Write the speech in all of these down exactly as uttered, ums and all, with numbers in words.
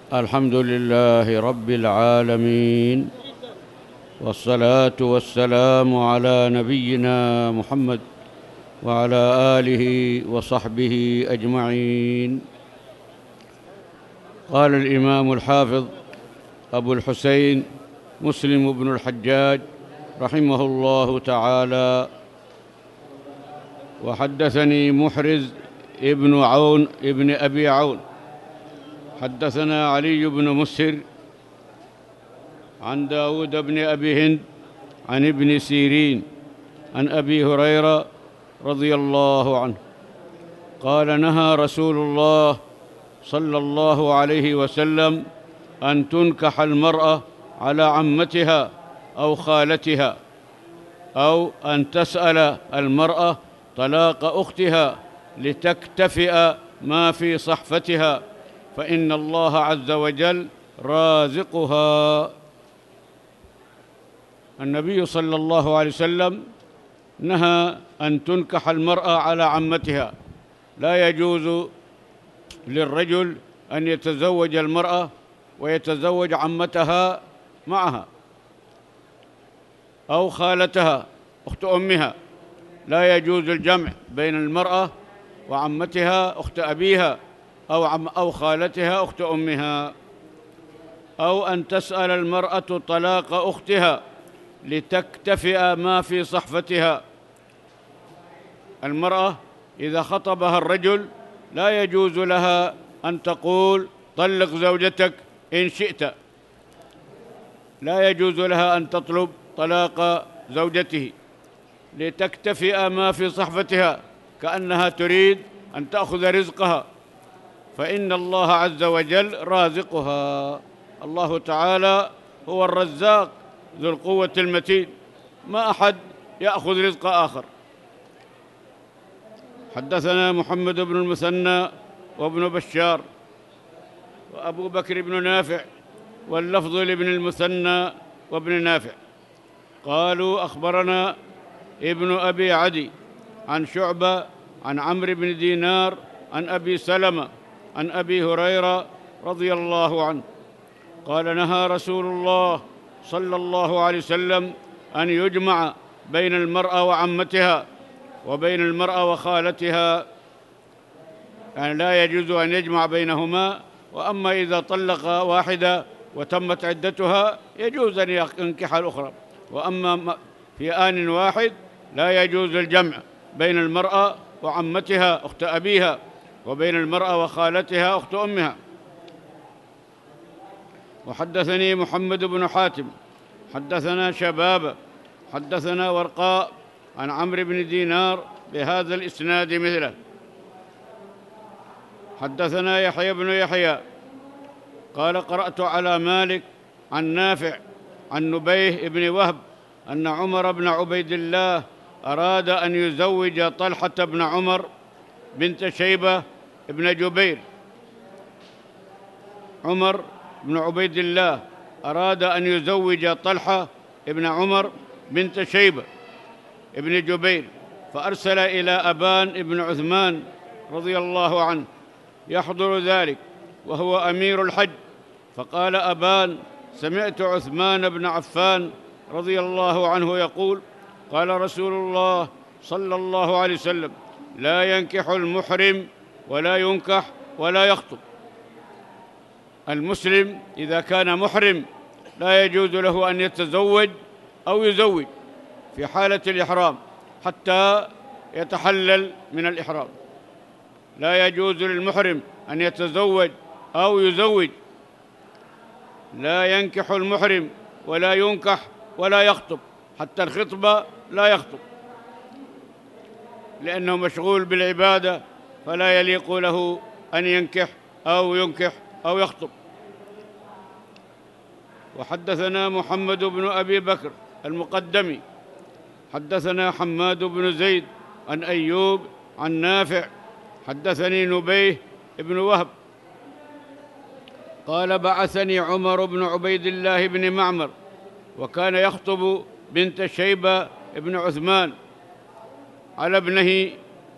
الحمد لله رب العالمين، والصلاة والسلام على نبينا محمد وعلى آله وصحبه أجمعين. قال الإمام الحافظ أبو الحسين مسلم بن الحجاج رحمه الله تعالى: وحدثني محرز ابن عون ابن أبي عون حدثنا علي بن مسهر عن داود بن أبي هند عن ابن سيرين عن أبي هريرة رضي الله عنه قال: نهى رسول الله صلى الله عليه وسلم أن تنكح المرأة على عمتها أو خالتها، أو أن تسأل المرأة طلاق أختها لتكتفئ ما في صحفتها، فإن الله عز وجل رازقها. النبي صلى الله عليه وسلم نهى أن تنكح المرأة على عمتها. لا يجوز للرجل أن يتزوج المرأة ويتزوج عمتها معها، أو خالتها أخت أمها. لا يجوز الجمع بين المرأة وعمتها أخت أبيها، أو عم أو خالتها أخت أمها. أو أن تسأل المرأة طلاق أختها لتكتفئ ما في صحفتها. المرأة إذا خطبها الرجل لا يجوز لها أن تقول: طلق زوجتك إن شئت. لا يجوز لها أن تطلب طلاق زوجته لتكتفئ ما في صحفتها، كأنها تريد أن تأخذ رزقها، فإن الله عز وجل رازقها. الله تعالى هو الرزاق ذو القوة المتين، ما أحد يأخذ رزق آخر. حدثنا محمد بن المثنى وابن بشار وأبو بكر بن نافع، واللفظ لابن المثنى وابن نافع. قالوا: أخبرنا ابن أبي عدي عن شعبة عن عمرو بن دينار عن أبي سلمة عن أبي هريرة رضي الله عنه قال: نهى رسول الله صلى الله عليه وسلم أن يجمع بين المرأة وعمتها وبين المرأة وخالتها، يعني لا يجوز أن يجمع بينهما. وأما إذا طلق واحدة وتمت عدتها يجوز أن ينكح الأخرى، وأما في آن واحد لا يجوز الجمع بين المرأة وعمتها أخت أبيها وبين المرأة وخالتها أخت أمها. وحدثني محمد بن حاتم حدثنا شباب حدثنا ورقاء عن عمرو بن دينار بهذا الإسناد مثله. حدثنا يحيى بن يحيى قال: قرأت على مالك عن نافع عن نبيه بن وهب أن عمر بن عبيد الله أراد أن يزوج طلحة بن عمر بنت شيبة بن جبير. عمر بن عبيد الله أراد أن يزوج طلحة بن عمر بنت شيبة بن جبير، فأرسل إلى أبان بن عثمان رضي الله عنه يحضر ذلك وهو أمير الحج، فقال أبان: سمعت عثمان بن عفان رضي الله عنه يقول: قال رسول الله صلى الله عليه وسلم: لا ينكح المحرم ولا ينكح ولا يخطب. المسلم إذا كان محرم لا يجوز له أن يتزوج أو يزوج في حالة الإحرام حتى يتحلل من الإحرام. لا يجوز للمحرم أن يتزوج أو يزوج. لا ينكح المحرم ولا ينكح ولا يخطب، حتى الخطبة لا يخطب، لأنه مشغول بالعبادة، فلا يليق له أن ينكح أو ينكح أو يخطب. وحدثنا محمد بن أبي بكر المقدمي حدثنا حماد بن زيد عن أيوب عن نافع حدثني نبيه بن وهب قال: بعثني عمر بن عبيد الله بن معمر، وكان يخطب بنت شيبة بن عثمان على ابنه،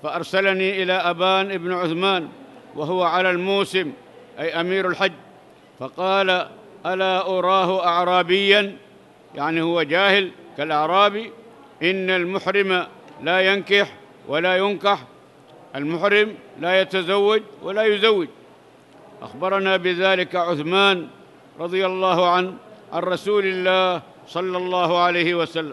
فأرسلني إلى أبان بن عثمان وهو على الموسم أي أمير الحج، فقال: ألا أراه أعرابيا، يعني هو جاهل كالأعرابي؟ إن المحرم لا ينكح ولا ينكح، المحرم لا يتزوج ولا يزوج. أخبرنا بذلك عثمان رضي الله عنه عن رسول الله صلى الله عليه وسلم.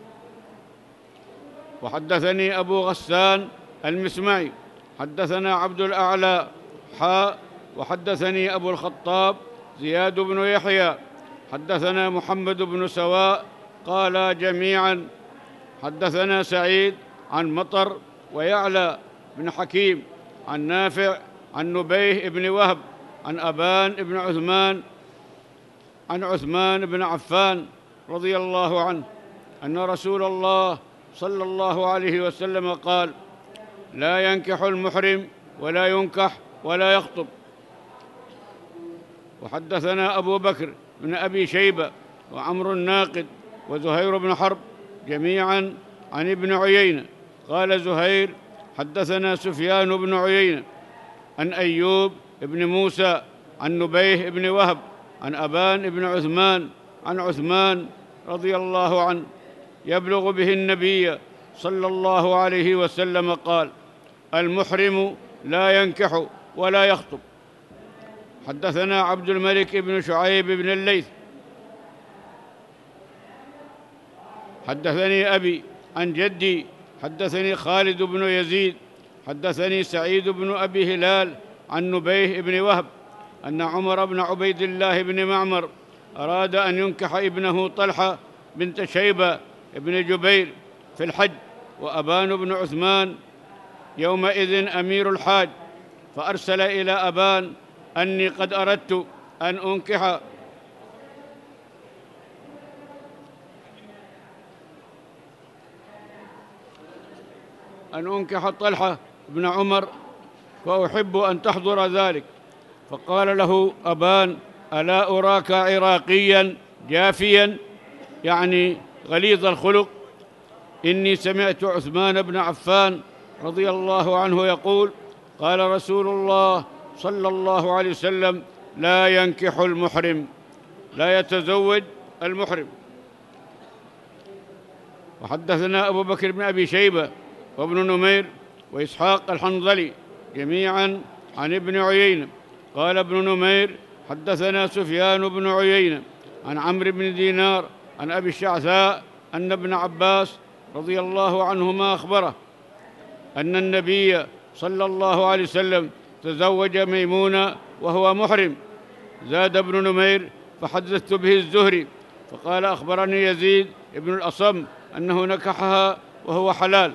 وحدثني أبو غسان المسمعي حدثنا عبد الأعلى حاء وحدثني أبو الخطاب زياد بن يحيى حدثنا محمد بن سواء قال جميعا حدثنا سعيد عن مطر ويعلى بن حكيم عن نافع عن نبيه بن وهب عن أبان بن عثمان عن عثمان بن عفان رضي الله عنه أن رسول الله صلى الله عليه وسلم قال: لا ينكح المحرم ولا ينكح ولا يخطب. وحدثنا أبو بكر بن أبي شيبة وعمرو الناقد وزهير بن حرب جميعا عن ابن عيينة قال زهير: حدثنا سفيان بن عيينة عن أيوب بن موسى عن نبيه بن وهب عن أبان بن عثمان عن عثمان رضي الله عنه يبلغ به النبي صلى الله عليه وسلم قال: المحرم لا ينكح ولا يخطب. حدثنا عبد الملك بن شعيب بن الليث حدثني أبي عن جدي حدثني خالد بن يزيد حدثني سعيد بن أبي هلال عن نبيه بن وهب أن عمر بن عبيد الله بن معمر أراد أن ينكح ابنه طلحة بنت شيبة بن جبير في الحج، وأبان بن عثمان يومئذ أمير الحاج، فأرسل إلى أبان أني قد أردت أن أنكح أن أنكح طلحة بن عمر، فأحب أن تحضر ذلك. فقال له أبان: ألا أراك عراقيا جافيا، يعني غليظ الخلق؟ إني سمعت عثمان بن عفان رضي الله عنه يقول: قال رسول الله صلى الله عليه وسلم: لا ينكح المحرم، لا يتزوج المحرم. وحدثنا أبو بكر بن أبي شيبة وابن نمير وإسحاق الحنظلي جميعا عن ابن عيينة قال ابن نمير: حدثنا سفيان بن عيينة عن عمرو بن دينار عن أبي الشعثاء أن ابن عباس رضي الله عنهما أخبره أن النبي صلى الله عليه وسلم تزوج ميمونة وهو محرم. زاد ابن نمير: فحدثت به الزهري فقال: أخبرني يزيد ابن الأصم أنه نكحها وهو حلال.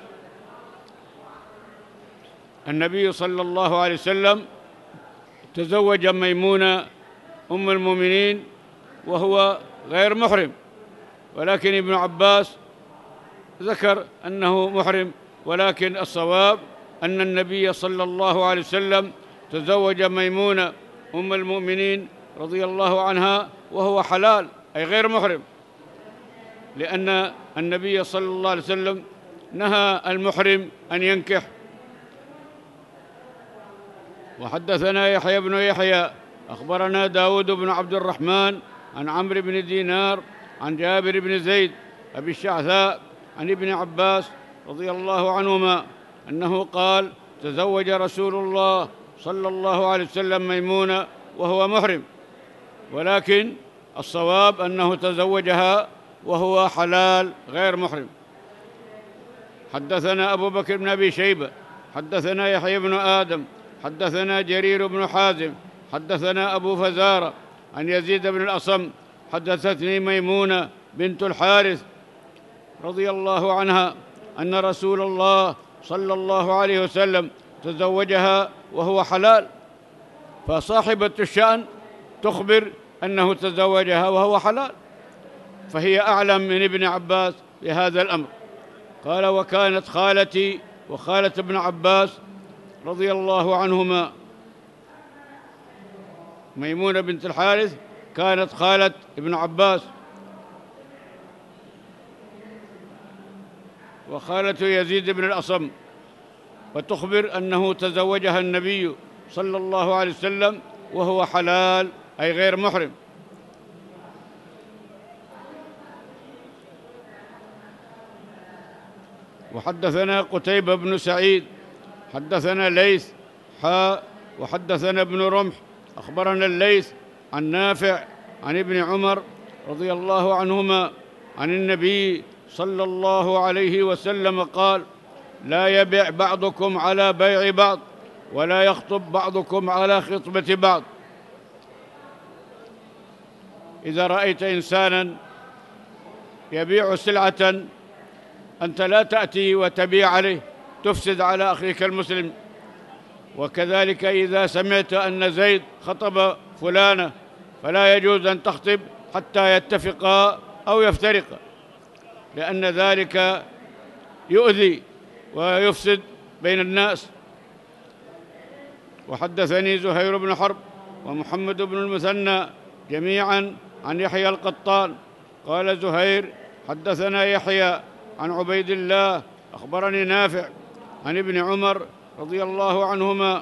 النبي صلى الله عليه وسلم تزوج ميمونة أم المؤمنين وهو غير محرم، ولكن ابن عباس ذكر أنه محرم، ولكن الصواب أن النبي صلى الله عليه وسلم تزوج ميمونة أم المؤمنين رضي الله عنها وهو حلال، أي غير محرم، لأن النبي صلى الله عليه وسلم نهى المحرم أن ينكح. وحدثنا يحيى بن يحيى أخبرنا داود بن عبد الرحمن عن عمرو بن دينار عن جابر بن زيد أبي الشعثاء عن ابن عباس رضي الله عنهما أنه قال: تزوج رسول الله صلى الله عليه وسلم ميمونة وهو محرم، ولكن الصواب أنه تزوجها وهو حلال غير محرم. حدثنا أبو بكر بن أبي شيبة حدثنا يحيى بن آدم حدثنا جرير بن حازم حدثنا أبو فزارة عن يزيد بن الأصم حدثتني ميمونة بنت الحارث رضي الله عنها أن رسول الله صلى الله عليه وسلم تزوجها وهو حلال، فصاحبة الشأن تخبر أنه تزوجها وهو حلال، فهي أعلم من ابن عباس بهذا الأمر. قال: وكانت خالتي وخالة ابن عباس رضي الله عنهما، ميمونة بنت الحارث كانت خالة ابن عباس، وخالة يزيد بن الأصم، وتخبر أنه تزوجها النبي صلى الله عليه وسلم وهو حلال أي غير محرم. وحدثنا قتيبة بن سعيد حدثنا ليث حاء وحدثنا ابن رمح أخبرنا الليث عن نافع عن ابن عمر رضي الله عنهما عن النبي صلى الله عليه وسلم قال: لا يبع بعضكم على بيع بعض، ولا يخطب بعضكم على خطبة بعض. إذا رأيت إنسانا يبيع سلعة أنت لا تأتي وتبيع عليه، تفسد على أخيك المسلم. وكذلك إذا سمعت أن زيد خطب فلانة فلا يجوز أن تخطب حتى يتفقا أو يفترقا، لأن ذلك يؤذي ويفسد بين الناس. وحدثني زهير بن حرب ومحمد بن المثنى جميعا عن يحيى القطان قال زهير: حدثنا يحيى عن عبيد الله أخبرني نافع عن ابن عمر رضي الله عنهما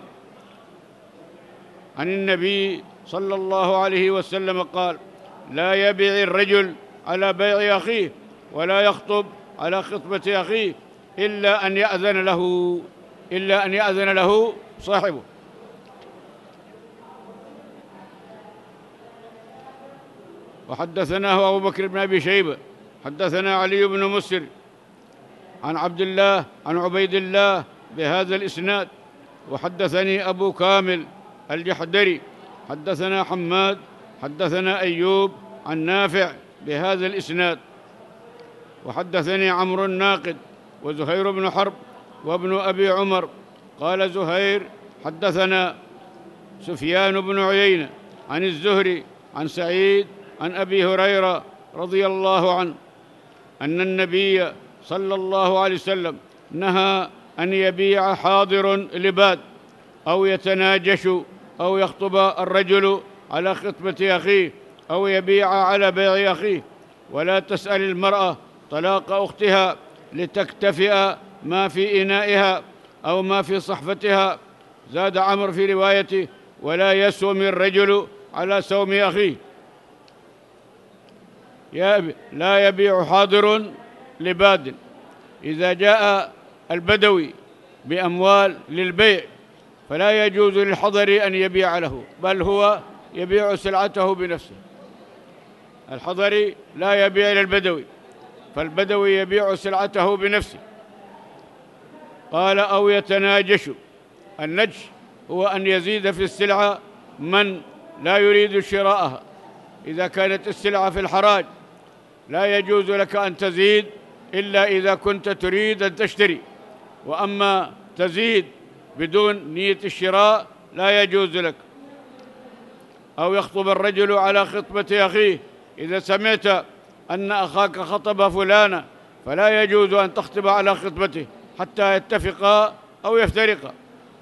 عن النبي صلى الله عليه وسلم قال: لا يبيع الرجل على بيع أخيه، ولا يخطب على خطبة أخيه، إلا أن يأذن له إلا أن يأذن له صاحبه. وحدثناه أبو بكر بن أبي شيبة حدثنا علي بن مسر عن عبد الله عن عبيد الله بهذا الإسناد. وحدثني أبو كامل الجحدري حدثنا حماد حدثنا أيوب عن نافع بهذا الإسناد. وحدثني عمرو الناقد وزهير بن حرب وابن أبي عمر قال زهير: حدثنا سفيان بن عيينة عن الزهري عن سعيد عن أبي هريرة رضي الله عنه أن النبي صلى الله عليه وسلم نهى أن يبيع حاضر لباد، أو يتناجش، أو يخطب الرجل على خطبة أخيه، أو يبيع على بيع أخيه. ولا تسأل المرأة طلاق أختها لتكتفئ ما في إنائها أو ما في صحفتها. زاد عمرو في روايته: ولا يسوم الرجل على سوم أخيه. لا يبيع حاضر لباد. إذا جاء البدوي بأموال للبيع فلا يجوز للحضري أن يبيع له، بل هو يبيع سلعته بنفسه. الحضري لا يبيع للبدوي، فالبدوي يبيع سلعته بنفسه. قال: أو يتناجش. النجش هو أن يزيد في السلعة من لا يريد شراءها. إذا كانت السلعة في الحراج لا يجوز لك أن تزيد إلا إذا كنت تريد أن تشتري، وأما تزيد بدون نية الشراء لا يجوز لك. أو يخطب الرجل على خطبة أخيه. إذا سمعت أن أخاك خطب فلانا فلا يجوز أن تخطب على خطبته حتى يتفقا أو يفترقا.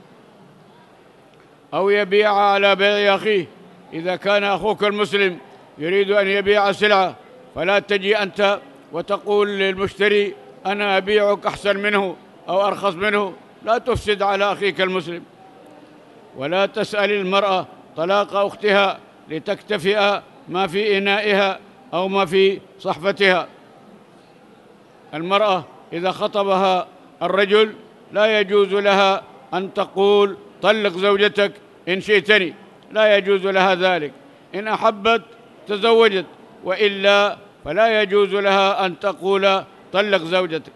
أو يبيع على بيع أخيه. إذا كان أخوك المسلم يريد أن يبيع سلعة فلا تجي أنت وتقول للمشتري: أنا أبيعك أحسن منه أو أرخص منه. لا تفسد على أخيك المسلم. ولا تسأل المرأة طلاق أختها لتكتفئ ما في إنائها أو ما في صحفتها. المرأة إذا خطبها الرجل لا يجوز لها أن تقول: طلق زوجتك إن شئتني. لا يجوز لها ذلك. إن أحبت تزوجت، وإلا فلا يجوز لها أن تقول: طلق زوجتك.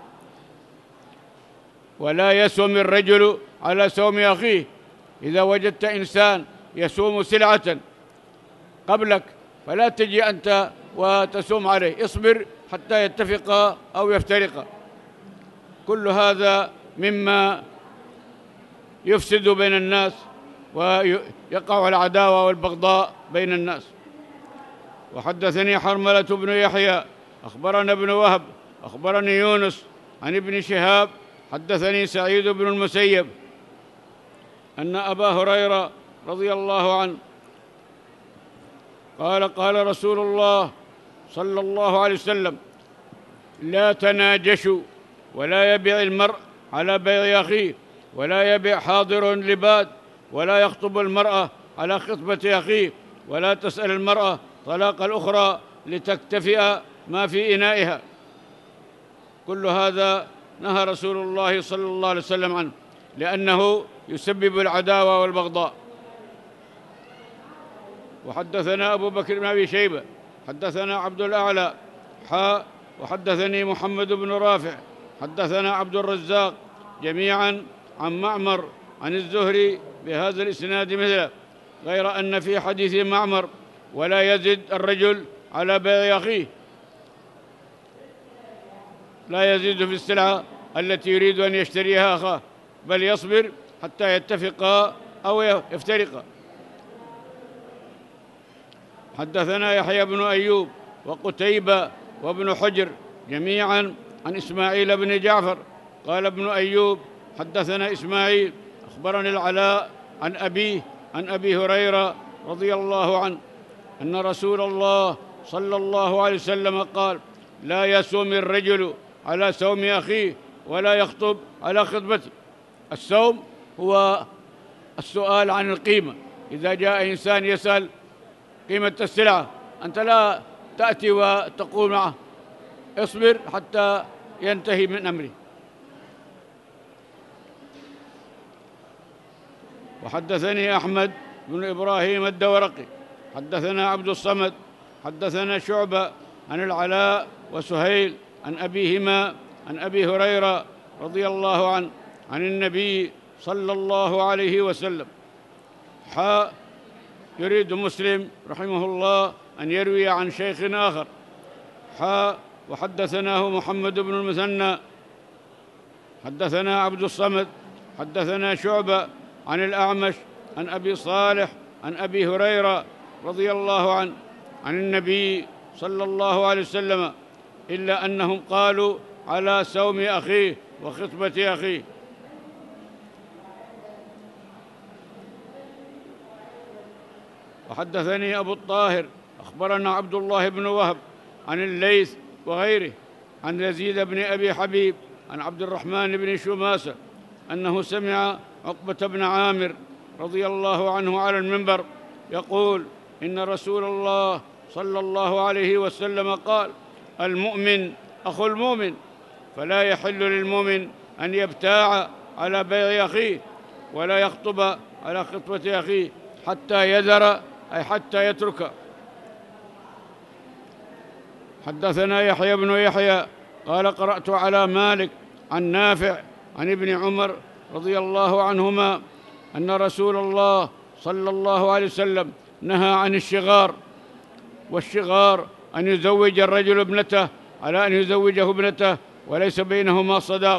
ولا يسوم الرجل على سوم أخيه. إذا وجدت إنسان يسوم سلعة قبلك فلا تجي أنت وتسوم عليه، اصبر حتى يتفقا أو يفترقا. كل هذا مما يفسد بين الناس ويقع العداوة والبغضاء بين الناس. وحدثني حرملة بن يحيى أخبرنا ابن وهب أخبرني يونس عن ابن شهاب حدثني سعيد بن المسيب أن أبا هريرة رضي الله عنه قال: قال رسول الله صلى الله عليه وسلم: لا تناجشوا، ولا يبيع المرء على بيع أخيه، ولا يبيع حاضر لباد، ولا يخطب المرأة على خطبة أخيه، ولا تسأل المرأة طلاق الأخرى لتكتفئ ما في إنائها. كل هذا نهى رسول الله صلى الله عليه وسلم عنه، لأنه يسبب العداوة والبغضاء. وحدثنا أبو بكر بن أبي شيبة حدثنا عبد الأعلى حاء وحدثني محمد بن رافع حدثنا عبد الرزاق جميعا عن معمر عن الزهري بهذا الإسناد مثله، غير أن في حديث معمر ولا يزد الرجل على بيع أخيه، لا يزيد في السلعة التي يريد أن يشتريها أخاه، بل يصبر حتى يتفقا أو يفترقا. حدثنا يحيى بن أيوب وقتيبة وابن حجر جميعا عن إسماعيل بن جعفر قال ابن أيوب حدثنا إسماعيل أخبرني العلاء عن أبيه عن أبي هريرة رضي الله عنه أن رسول الله صلى الله عليه وسلم قال: لا يسوم الرجل على سوم أخيه ولا يخطب على خطبته. السوم هو السؤال عن القيمة. إذا جاء إنسان يسأل قيمة السلعة، أنت لا تأتي وتقول معه اصبر حتى ينتهي من أمره. وحدثني أحمد بن إبراهيم الدورقي حدثنا عبد الصمد حدثنا شعبة عن العلاء وسهيل عن أبيهما عن أبي هريرة رضي الله عنه عن النبي صلى الله عليه وسلم. حاء يريد مسلم رحمه الله أن يروي عن شيخ آخر. حاء وحدثناه محمد بن المثنى حدثنا عبد الصمد حدثنا شعبة عن الأعمش عن أبي صالح عن أبي هريرة رضي الله عنه عن النبي صلى الله عليه وسلم، إلا أنهم قالوا على سوم أخيه وخطبة أخيه. وحدثني أبو الطاهر أخبرنا عبد الله بن وهب عن الليث وغيره عن يزيد بن أبي حبيب عن عبد الرحمن بن شماسة أنه سمع عقبة بن عامر رضي الله عنه على المنبر يقول: إن رسول الله صلى الله عليه وسلم قال: المؤمن أخو المؤمن، فلا يحل للمؤمن أن يبتاع على بيع أخيه ولا يخطب على خطبة أخيه حتى يذر، أي حتى يترك. حدثنا يحيى بن يحيى قال: قرأت على مالك عن نافع عن ابن عمر رضي الله عنهما أن رسول الله صلى الله عليه وسلم نهى عن الشغار. والشغار أن يزوج الرجل ابنته على أن يزوجه ابنته وليس بينهما صداق،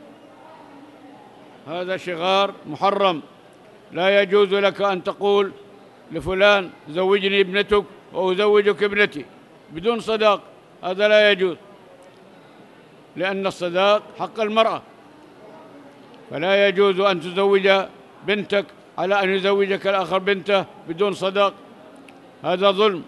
هذا شغار محرم. لا يجوز لك أن تقول لفلان زوجني ابنتك وأزوجك ابنتي بدون صداق، هذا لا يجوز، لأن الصداق حق المرأة، فلا يجوز أن تزوج بنتك على أن يزوجك الآخر بنته بدون صداق، هذا ظلم.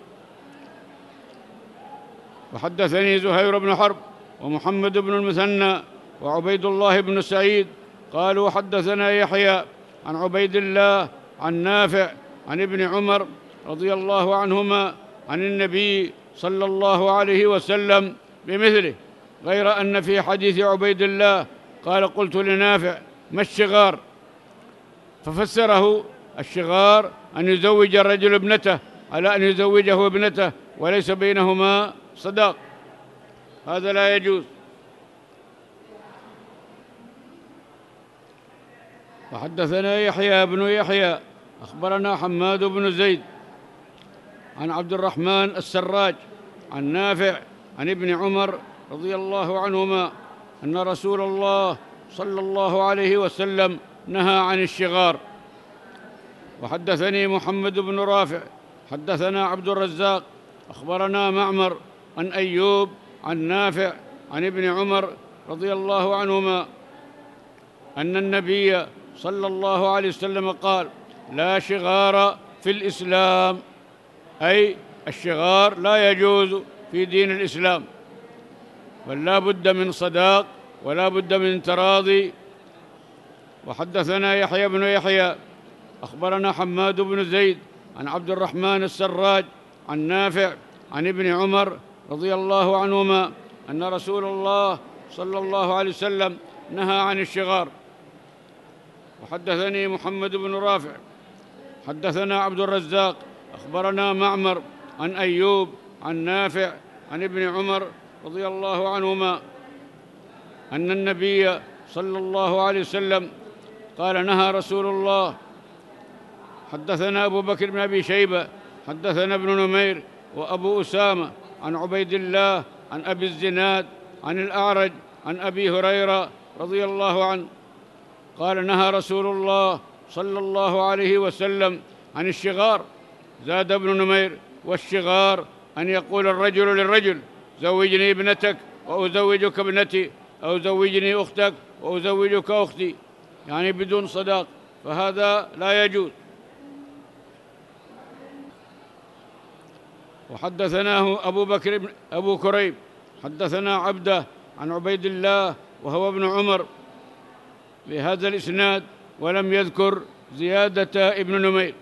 وحدثني زهير بن حرب ومحمد بن المثنى وعبيد الله بن سعيد قالوا: حدثنا يحيى عن عبيد الله عن نافع عن ابن عمر رضي الله عنهما عن النبي صلى الله عليه وسلم بمثله، غير أن في حديث عبيد الله قال: قلت لنافع: ما الشغار؟ ففسره: الشغار أن يزوج الرجل ابنته على أن يزوجه ابنته وليس بينهما صداق، هذا لا يجوز. وحدثنا يحيى بن يحيى أخبرنا حماد بن زيد عن عبد الرحمن السراج عن نافع عن ابن عمر رضي الله عنهما أن رسول الله صلى الله عليه وسلم نهى عن الشغار. وحدثني محمد بن رافع حدثنا عبد الرزاق أخبرنا معمر عن أيوب عن نافع عن ابن عمر رضي الله عنهما أن النبي صلى الله عليه وسلم قال: لا شغار في الإسلام، أي الشغار لا يجوز في دين الإسلام، بل لا بد من صداق ولا بد من تراضي. وحدثنا يحيى بن يحيى أخبرنا حماد بن زيد عن عبد الرحمن السراج عن نافع عن ابن عمر رضي الله عنهما أن رسول الله صلى الله عليه وسلم نهى عن الشغار. وحدثني محمد بن رافع حدثنا عبد الرزاق أخبرنا معمر عن أيوب عن نافع عن ابن عمر رضي الله عنهما أن النبي صلى الله عليه وسلم قال نهى رسول الله. حدثنا أبو بكر بن أبي شيبة حدثنا ابن نمير وأبو أسامة عن عبيد الله عن أبي الزناد عن الأعرج عن أبي هريرة رضي الله عنه قال نهى رسول الله صلى الله عليه وسلم عن الشغار. زاد ابن نمير: والشغار أن يقول الرجل للرجل: زوجني ابنتك وأزوجك ابنتي، أو زوجني أختك وأزوجك أختي، يعني بدون صداق، فهذا لا يجوز. وحدثناه أبو بكر بن أبو كريب حدثنا عبده عن عبيد الله وهو ابن عمر بهذا الإسناد، ولم يذكر زيادة ابن نمير.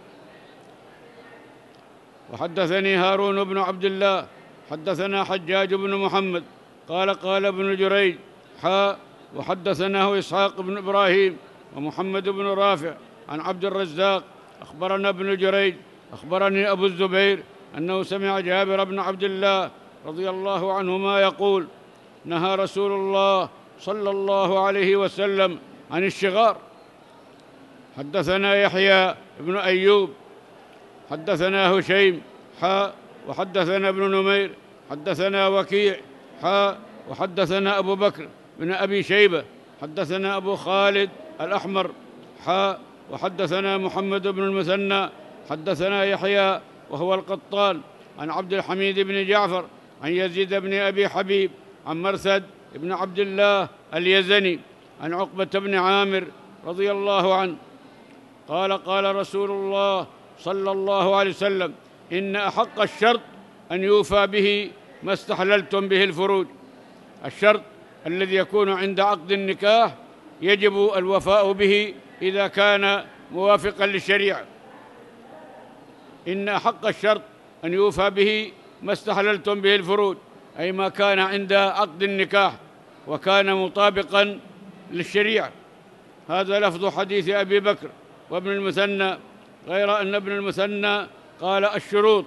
وحدثني هارون بن عبد الله حدثنا حجاج بن محمد قال قال ابن جريج حاء وحدثناه إسحاق بن إبراهيم ومحمد بن رافع عن عبد الرزاق أخبرنا ابن جريج أخبرني أبو الزبير أنه سمع جابر بن عبد الله رضي الله عنهما يقول: نهى رسول الله صلى الله عليه وسلم عن الشغار. حدثنا يحيى بن أيوب حدثنا هشيم حاء وحدثنا ابن نمير حدثنا وكيع حاء وحدثنا أبو بكر بن أبي شيبة حدثنا أبو خالد الأحمر حاء وحدثنا محمد بن المثنى حدثنا يحيى وهو القطان عن عبد الحميد بن جعفر عن يزيد بن أبي حبيب عن مرثد بن عبد الله اليزني عن عقبة بن عامر رضي الله عنه قال قال رسول الله صلى الله عليه وسلم: إن أحق الشرط أن يوفى به ما استحللتم به الفروج. الشرط الذي يكون عند عقد النكاح يجب الوفاء به إذا كان موافقا للشريعة. إن أحق الشرط أن يوفى به ما استحللتم به الفروج، أي ما كان عند عقد النكاح وكان مطابقا للشريعة. هذا لفظ حديث أبي بكر وابن المثنى، غير أن ابن المثنى قال الشروط.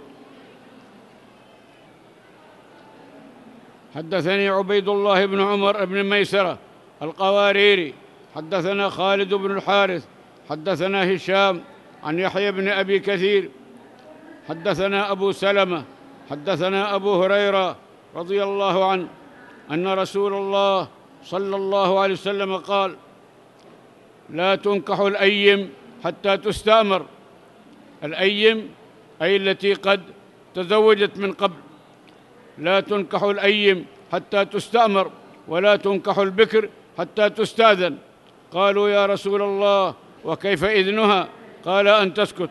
حدثني عبيد الله بن عمر بن ميسرة القواريري حدثنا خالد بن الحارث حدثنا هشام عن يحيى بن أبي كثير حدثنا أبو سلمة حدثنا أبو هريرة رضي الله عنه أن رسول الله صلى الله عليه وسلم قال: لا تنكح الأيم حتى تستأمر. الأيم أي التي قد تزوجت من قبل. لا تنكح الأيم حتى تستأمر، ولا تنكح البكر حتى تستأذن. قالوا: يا رسول الله، وكيف إذنها؟ قال: أن تسكت.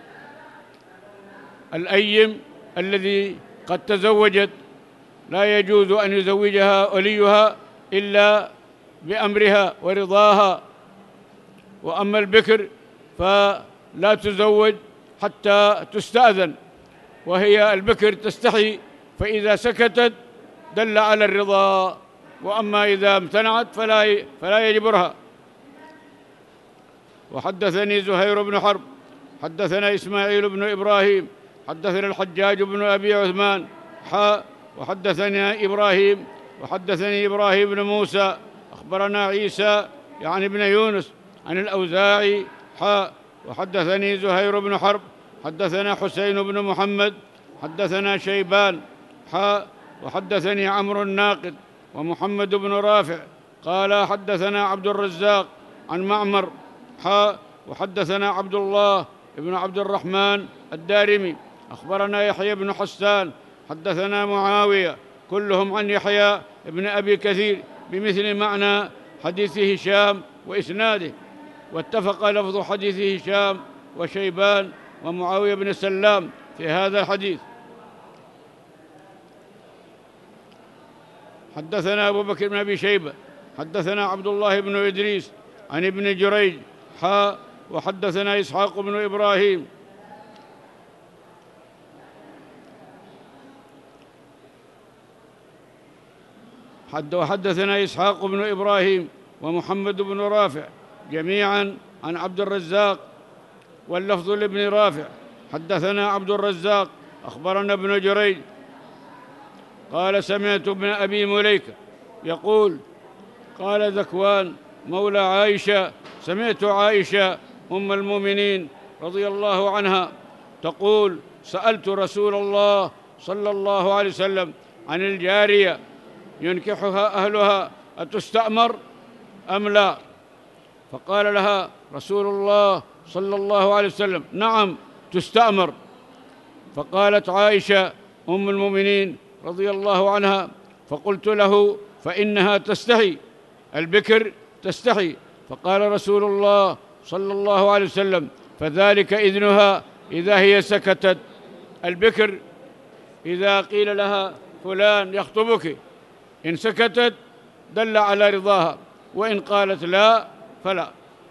الأيم الذي قد تزوجت لا يجوز أن يزوجها وليها إلا بأمرها ورضاها، وأما البكر فلا تزوج حتى تستأذن، وهي البكر تستحي، فإذا سكتت دل على الرضا، وأما إذا امتنعت فلا فلا يجبرها. وحدثني زهير بن حرب حدثنا إسماعيل بن إبراهيم حدثنا الحجاج بن أبي عثمان حاء وحدثنا إبراهيم وحدثني إبراهيم بن موسى أخبرنا عيسى يعني ابن يونس عن الأوزاعي حاء وحدثني زهير بن حرب حدثنا حسين بن محمد حدثنا شيبان حاء وحدثني عمرو الناقد ومحمد بن رافع قال حدثنا عبد الرزاق عن معمر حاء وحدثنا عبد الله بن عبد الرحمن الدارمي أخبرنا يحيى بن حسان حدثنا معاوية كلهم عن يحيى بن أبي كثير بمثل معنى حديث هشام وإسناده، واتفق لفظ حديث هشام وشيبان ومعاوية بن سلام في هذا الحديث. حدثنا أبو بكر بن أبي شيبة حدثنا عبد الله بن إدريس عن ابن جريج حاء وحدثنا إسحاق بن إبراهيم حد وحدثنا إسحاق بن إبراهيم ومحمد بن رافع جميعاً عن عبد الرزاق، واللفظ لابن رافع. حدثنا عبد الرزاق أخبرنا ابن جريج قال سمعت ابن أبي مليكة يقول قال ذكوان مولى عائشة سمعت عائشة أم المؤمنين رضي الله عنها تقول سألت رسول الله صلى الله عليه وسلم عن الجارية ينكحها أهلها أتستأمر أم لا؟ فقال لها رسول الله صلى الله عليه وسلم نعم تستأمر. فقالت عائشة أم المؤمنين رضي الله عنها فقلت له فإنها تستحي، البكر تستحي. فقال رسول الله صلى الله عليه وسلم فذلك إذنها إذا هي سكتت. البكر إذا قيل لها فلان يخطبك إن سكتت دل على رضاها، وإن قالت لا فلا.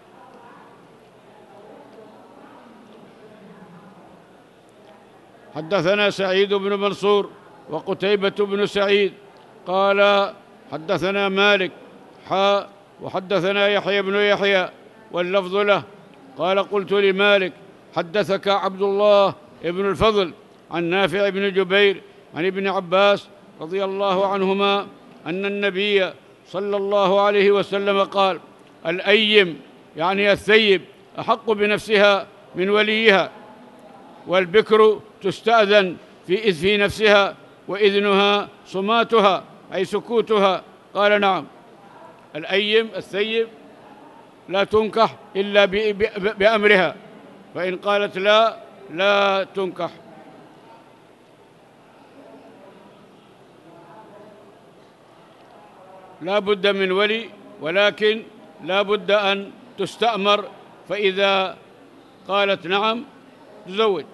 حدثنا سعيد بن منصور وقتيبة بن سعيد قال حدثنا مالك حاء وحدثنا يحيى بن يحيى واللفظ له قال قلت لمالك حدثك عبد الله بن الفضل عن نافع بن جبير عن ابن عباس رضي الله عنهما أن النبي صلى الله عليه وسلم قال الأيم يعني الثيب أحق بنفسها من وليها، والبكر تستأذن في في نفسها وإذنها صماتها أي سكوتها. قال نعم. الأيم الثيب لا تنكح إلا بأمرها، فإن قالت لا لا تنكح. لا بد من ولي، ولكن لا بد أن تستأمر، فإذا قالت نعم تزوج.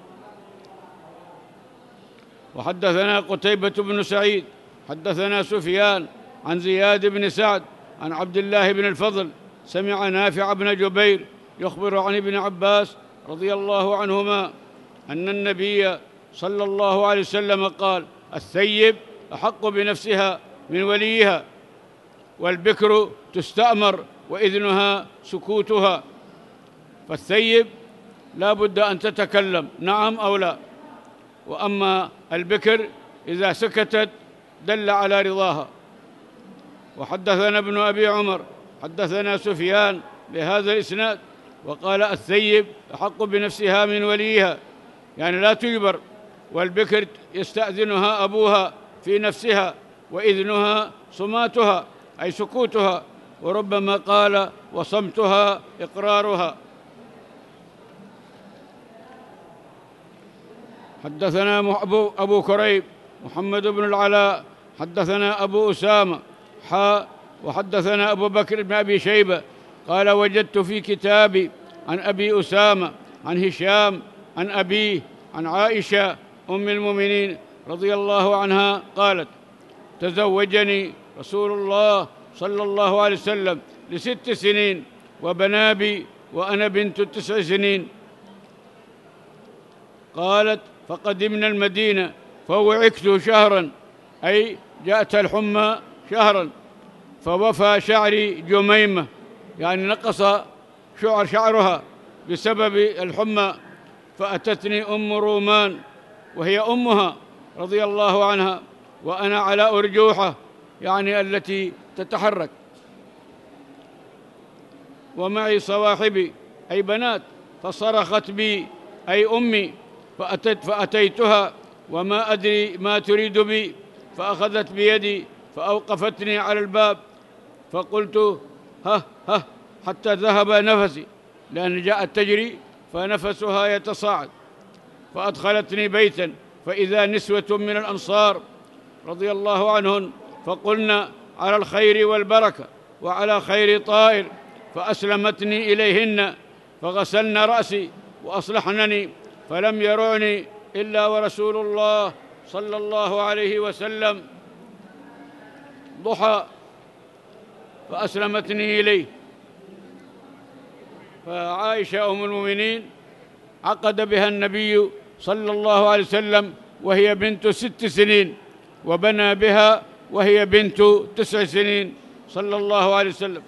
وحدثنا قتيبة بن سعيد حدثنا سفيان عن زياد بن سعد عن عبد الله بن الفضل سمع نافع بن جبير يخبر عن ابن عباس رضي الله عنهما أن النبي صلى الله عليه وسلم قال الثيب أحق بنفسها من وليها، والبكر تستأمر وإذنها سكوتها. فالثيب لا بد أن تتكلم نعم أو لا، وأما البكر إذا سكتت دل على رضاها. وحدثنا ابن أبي عمر حدثنا سفيان بهذا الإسناد وقال الثيب أحق بنفسها من وليها، يعني لا تجبر، والبكر يستأذنها أبوها في نفسها وإذنها صماتها أي سكوتها، وربما قال وصمتها إقرارها. حدثنا أبو كريب محمد بن العلاء حدثنا أبو أسامة حاء وحدثنا أبو بكر بن أبي شيبة قال وجدت في كتابي عن أبي أسامة عن هشام عن أبيه عن عائشة أم المؤمنين رضي الله عنها قالت تزوجني رسول الله صلى الله عليه وسلم لست سنين وبنى بي وأنا بنت تسع سنين. قالت فقدمنا المدينة فوعكت شهرا، أي جاءت الحمى شهرا، فوفى شعري جميمة، يعني نقص شعر شعرها بسبب الحمى. فأتتني أم رومان وهي أمها رضي الله عنها وأنا على أرجوحة، يعني التي تتحرك، ومعي صواحبي أي بنات، فصرخت بي أي أمي، فأتت فأتيتها وما أدري ما تريد بي، فأخذت بيدي فأوقفتني على الباب، فقلت ها ها حتى ذهب نفسي، لأن جاءت تجري فنفسها يتصاعد، فأدخلتني بيتا فإذا نسوة من الأنصار رضي الله عنهن، فقلنا على الخير والبركة وعلى خير طائر، فأسلمتني إليهن فغسلن رأسي وأصلحنني، فلم يرعني إلا ورسول الله صلى الله عليه وسلم ضحى فأسلمتني إليه. فعائشة أم المؤمنين عقد بها النبي صلى الله عليه وسلم وهي بنت ست سنين، وبنى بها وهي بنت تسع سنين صلى الله عليه وسلم.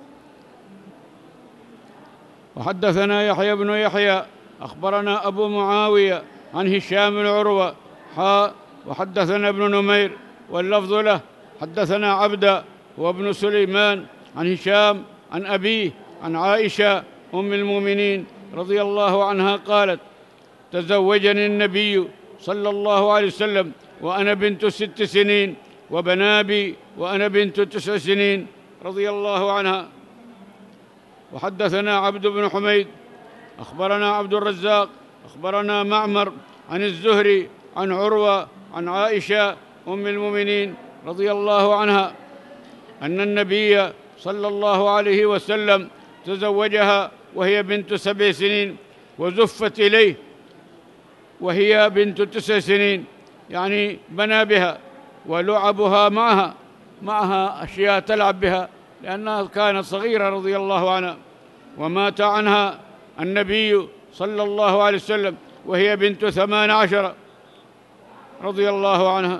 وحدثنا يحيى بن يحيى أخبرنا أبو معاوية عن هشام بن عروة حاء وحدثنا ابن نمير واللفظ له حدثنا عبدة وابن سليمان عن هشام عن أبيه عن عائشة أم المؤمنين رضي الله عنها قالت: تزوجني النبي صلى الله عليه وسلم وأنا بنت ست سنين وبنى بي وأنا بنت تسع سنين رضي الله عنها. وحدثنا عبد بن حميد أخبرنا عبد الرزاق أخبرنا معمر عن الزهري عن عروة عن عائشة أم المؤمنين رضي الله عنها أن النبي صلى الله عليه وسلم تزوجها وهي بنت سبع سنين وزفت إليه وهي بنت تسع سنين، يعني بنى بها ولعبها معها معها أشياء تلعب بها لأنها كانت صغيرة رضي الله عنها. ومات عنها النبي صلى الله عليه وسلم وهي بنت ثمان عشر رضي الله عنها.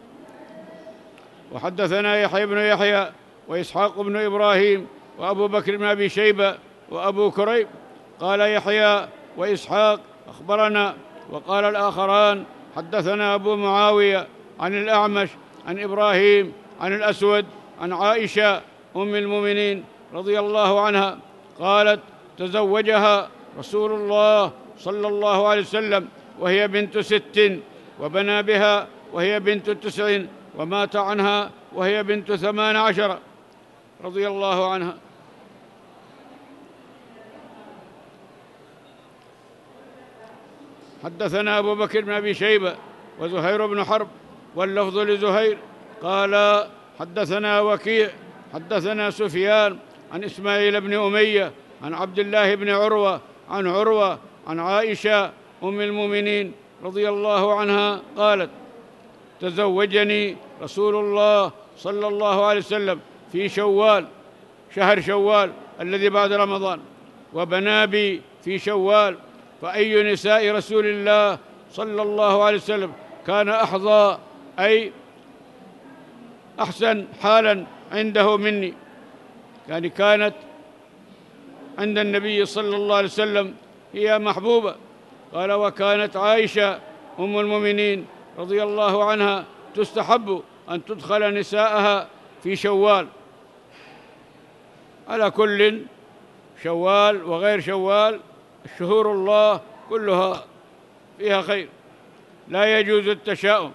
وحدثنا يحيى بن يحيى وإسحاق بن إبراهيم وأبو بكر بن أبي شيبة وأبو كريب. قال يحيى وإسحاق أخبرنا، وقال الآخران حدثنا أبو معاوية عن الأعمش عن إبراهيم عن الأسود عن عائشة أم المؤمنين رضي الله عنها قالت: تزوجها رسول الله صلى الله عليه وسلم وهي بنت ست وبنى بها وهي بنت تسع ومات عنها وهي بنت ثمان عشر رضي الله عنها. حدثنا أبو بكر بن أبي شيبة وزهير بن حرب واللفظ لزهير قال: حدثنا وكيع حدثنا سفيان عن إسماعيل بن أمية عن عبد الله بن عروة عن عروة عن عائشة أم المؤمنين رضي الله عنها قالت: تزوجني رسول الله صلى الله عليه وسلم في شوال، شهر شوال الذي بعد رمضان، وبنى بي في شوال، فأي نساء رسول الله صلى الله عليه وسلم كان أحظى أي أحسن حالا عنده مني، يعني كانت عند النبي صلى الله عليه وسلم هي محبوبة. قال: وكانت عائشة أم المؤمنين رضي الله عنها تستحب أن تدخل نساءها في شوال. على كل، شوال وغير شوال شهور الله كلها فيها خير، لا يجوز التشاؤم.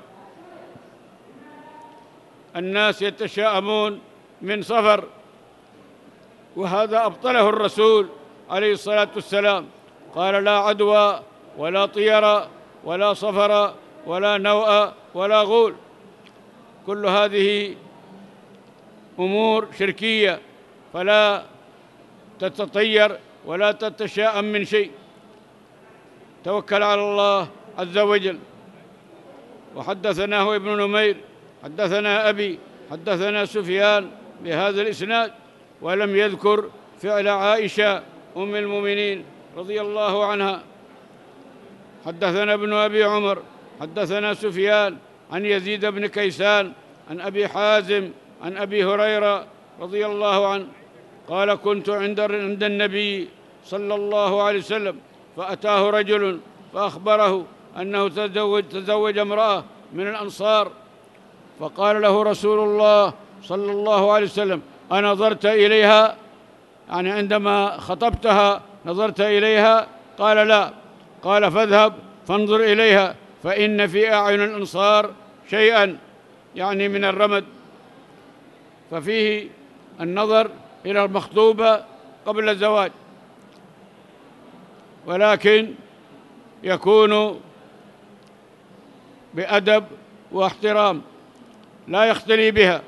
الناس يتشاءمون من صفر، وهذا أبطله الرسول عليه الصلاة والسلام، قال: لا عدوى ولا طير ولا صفر ولا نوء ولا غول. كل هذه أمور شركية، فلا تتطير ولا تتشاءم من شيء، توكل على الله عز وجل. وحدثناه ابن نمير حدثنا أبي حدثنا سفيان بهذا الإسناد، ولم يذكر فعل عائشة أم المؤمنين رضي الله عنها. حدثنا ابن أبي عمر حدثنا سفيان عن يزيد بن كيسان عن أبي حازم عن أبي هريرة رضي الله عنه قال: كنت عند عند النبي صلى الله عليه وسلم، فأتاه رجل فأخبره أنه تزوج, تزوج امرأة من الأنصار، فقال له رسول الله صلى الله عليه وسلم: أنظرت إليها؟ يعني عندما خطبتها نظرت إليها؟ قال: لا. قال: فاذهب فانظر إليها، فإن في أعين الأنصار شيئا، يعني من الرمد، ففيه النظر إلى المخطوبة قبل الزواج، ولكن يكون بأدب واحترام لا يختلي بها.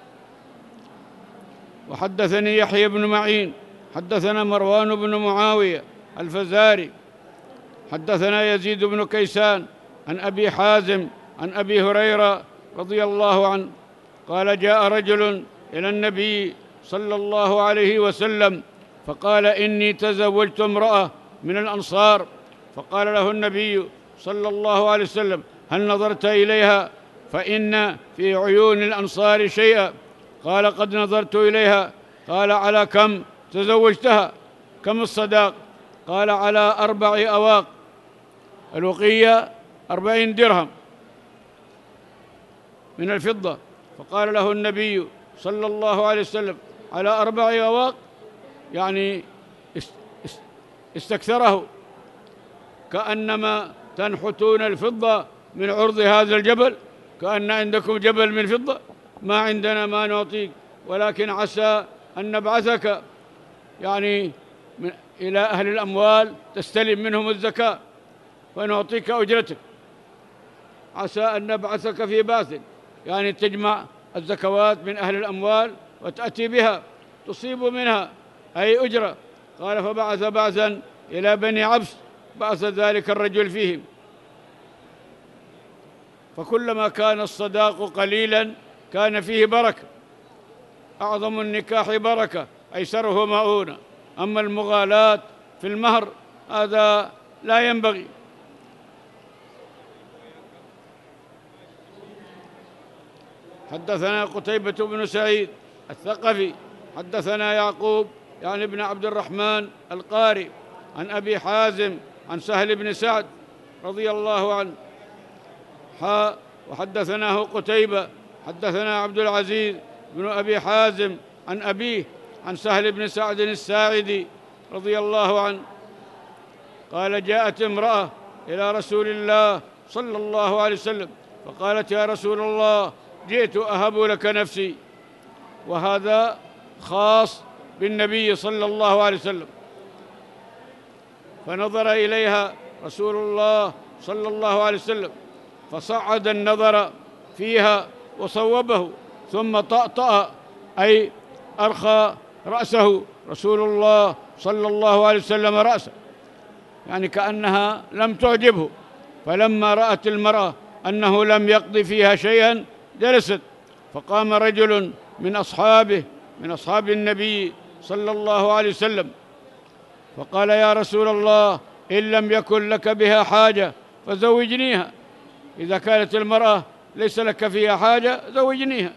وحدثني يحيى بن معين حدثنا مروان بن معاوية الفزاري حدثنا يزيد بن كيسان عن أبي حازم عن أبي هريرة رضي الله عنه قال: جاء رجل إلى النبي صلى الله عليه وسلم فقال: إني تزوجت امرأة من الأنصار. فقال له النبي صلى الله عليه وسلم: هل نظرت إليها؟ فإن في عيون الأنصار شيئا. قال قد نظرت إليها. قال على كم تزوجتها؟ كم الصداق؟ قال على أربع أواق، الوقية أربعين درهم من الفضة. فقال له النبي صلى الله عليه وسلم على أربع أواق، يعني استكثره، كأنما تنحتون الفضة من عرض هذا الجبل، كأن عندكم جبل من فضة، ما عندنا ما نعطيك، ولكن عسى أن نبعثك يعني من إلى أهل الأموال تستلم منهم الزكاة ونعطيك أجرتك. عسى أن نبعثك في بعث، يعني تجمع الزكوات من أهل الأموال وتأتي بها تصيب منها أي أجرة. قال فبعث بعثا إلى بني عبس، بعث ذلك الرجل فيهم. فكلما كان الصداق قليلا كان فيه بركة. أعظم النكاح بركة أيسره مؤونة، أما المغالاة في المهر هذا لا ينبغي. حدثنا قتيبة بن سعيد الثقفي حدثنا يعقوب يعني ابن عبد الرحمن القاري عن أبي حازم عن سهل بن سعد رضي الله عنه حا وحدثناه قتيبة حدثنا عبد العزيز بن أبي حازم عن أبيه عن سهل بن سعد الساعدي رضي الله عنه قال جاءت امرأة إلى رسول الله صلى الله عليه وسلم فقالت يا رسول الله جئت أهب لك نفسي، وهذا خاص بالنبي صلى الله عليه وسلم. فنظر إليها رسول الله صلى الله عليه وسلم فصعد النظر فيها وصوبه، ثم طأطأ أي أرخى رأسه رسول الله صلى الله عليه وسلم رأسه، يعني كأنها لم تعجبه. فلما رأت المرأة أنه لم يقض فيها شيئا جلست. فقام رجل من أصحابه من أصحاب النبي صلى الله عليه وسلم فقال يا رسول الله إن لم يكن لك بها حاجة فزوجنيها، إذا كانت المرأة ليس لك فيها حاجة زوجنيها.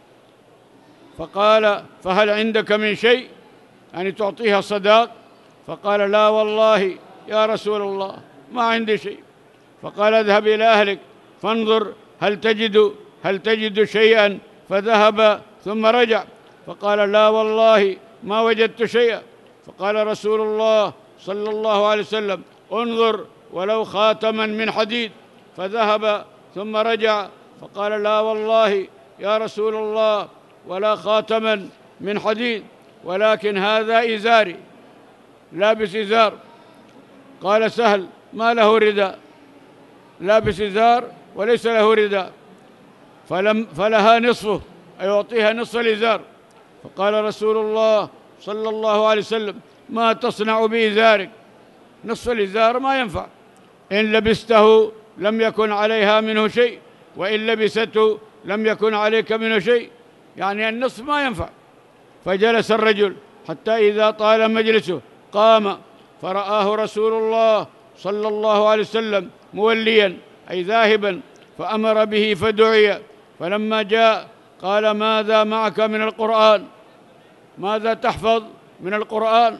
فقال فهل عندك من شيء، يعني تعطيها صداق؟ فقال لا والله يا رسول الله ما عندي شيء. فقال اذهب إلى أهلك فانظر هل تجد هل تجد شيئا، فذهب ثم رجع فقال لا والله ما وجدت شيئا. فقال رسول الله صلى الله عليه وسلم انظر ولو خاتما من حديد، فذهب ثم رجع فقال لا والله يا رسول الله ولا خاتما من حديد، ولكن هذا إزاري، لابس إزار. قال سهل ما له رداء، لابس إزار وليس له رداء، فلم فلها نصفه أي يعطيها نصف الإزار. فقال رسول الله صلى الله عليه وسلم ما تصنع بإزارك؟ نصف الإزار ما ينفع، إن لبسته لم يكن عليها منه شيء، وإن لبسته لم يكن عليك منه شيء، يعني النصف ما ينفع. فجلس الرجل حتى إذا طال مجلسه قام فرآه رسول الله صلى الله عليه وسلم موليا أي ذاهبا، فأمر به فدعي. فلما جاء قال ماذا معك من القرآن؟ ماذا تحفظ من القرآن؟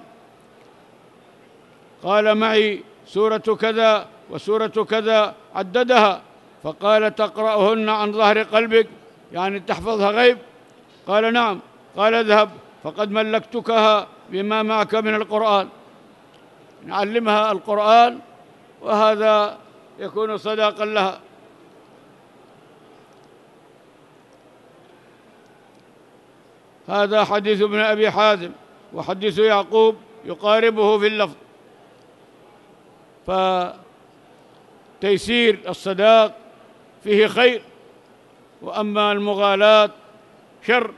قال معي سورة كذا وسورة كذا، عددها. فقال تقرأهن عن ظهر قلبك، يعني تحفظها غيب؟ قال نعم. قال اذهب فقد ملكتكها بما معك من القرآن، نعلمها القرآن وهذا يكون صداقا لها. هذا حديث ابن أبي حازم، وحديث يعقوب يقاربه في اللفظ. فتيسير الصداق فيه خير، وأما المغالاة شر.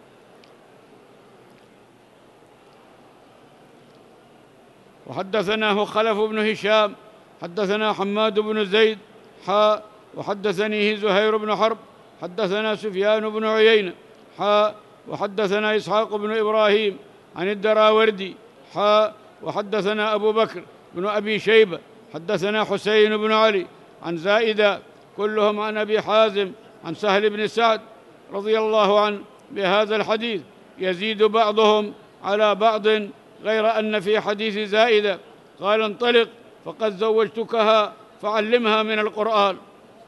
وحدثناه خلف بن هشام حدثنا حماد بن زيد حاء وحدثنيه زهير بن حرب حدثنا سفيان بن عيينة حاء وحدثنا إسحاق بن إبراهيم عن الدراوردي حاء وحدثنا أبو بكر بن أبي شيبة حدثنا حسين بن علي عن زائدة كلهم عن أبي حازم عن سهل بن سعد رضي الله عنه بهذا الحديث، يزيد بعضهم على بعض غير أن في حديث زائدة قال: انطلق فقد زوجتكها فعلمها من القرآن.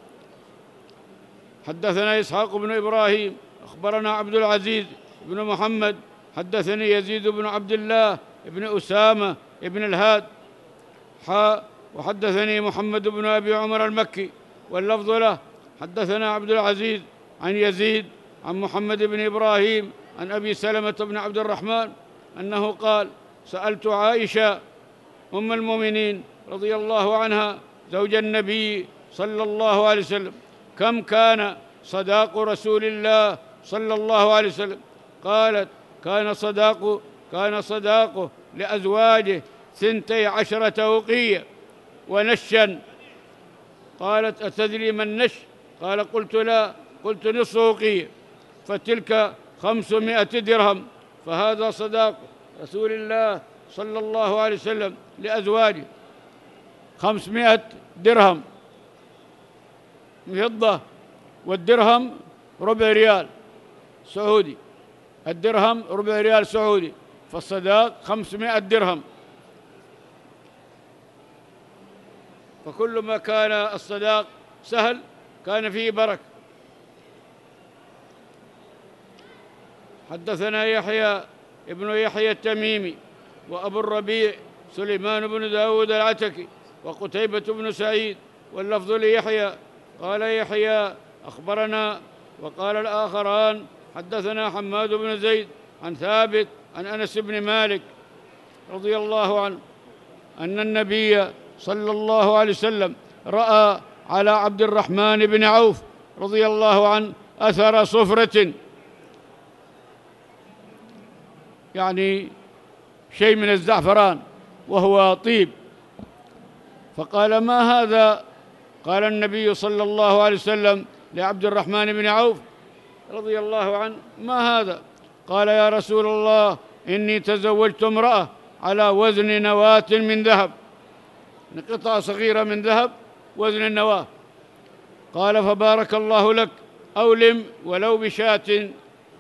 حدثنا إسحاق بن إبراهيم أخبرنا عبد العزيز بن محمد حدثني يزيد بن عبد الله بن أسامة بن الهاد حاء وحدثني محمد بن أبي عمر المكي واللفظ له. حدثنا عبد العزيز عن يزيد عن محمد بن إبراهيم عن أبي سلمة بن عبد الرحمن أنه قال: سألت عائشة أم المؤمنين رضي الله عنها زوج النبي صلى الله عليه وسلم كم كان صداق رسول الله صلى الله عليه وسلم؟ قالت: كان صداق كان صداقه لأزواجه ثنتي عشرة أوقية ونشا. قالت: أتدري ما النش؟ قال: قلت لا. قلت: نصف أوقية، فتلك خمسمائة درهم. فهذا صداق رسول الله صلى الله عليه وسلم لأزواجه، خمسمائة درهم فضة، والدرهم ربع ريال سعودي، الدرهم ربع ريال سعودي، فالصداق خمسمائة درهم. فكل ما كان الصداق سهل كان فيه بركة. حدثنا يحيى ابن يحيى التميمي وأبو الربيع سليمان بن داود العتكي وقتيبة بن سعيد واللفظ ليحيى قال يحيى أخبرنا، وقال الآخران حدثنا حماد بن زيد عن ثابت عن أنس بن مالك رضي الله عنه أن النبي صلى الله عليه وسلم رأى على عبد الرحمن بن عوف رضي الله عنه أثر صفرة، يعني شيء من الزعفران وهو طيب، فقال: ما هذا؟ قال النبي صلى الله عليه وسلم لعبد الرحمن بن عوف رضي الله عنه: ما هذا؟ قال: يا رسول الله، إني تزوجت امرأة على وزن نواة من ذهب، قطعة صغيرة من ذهب وزن النواة. قال: فبارك الله لك، أولم ولو بشاة.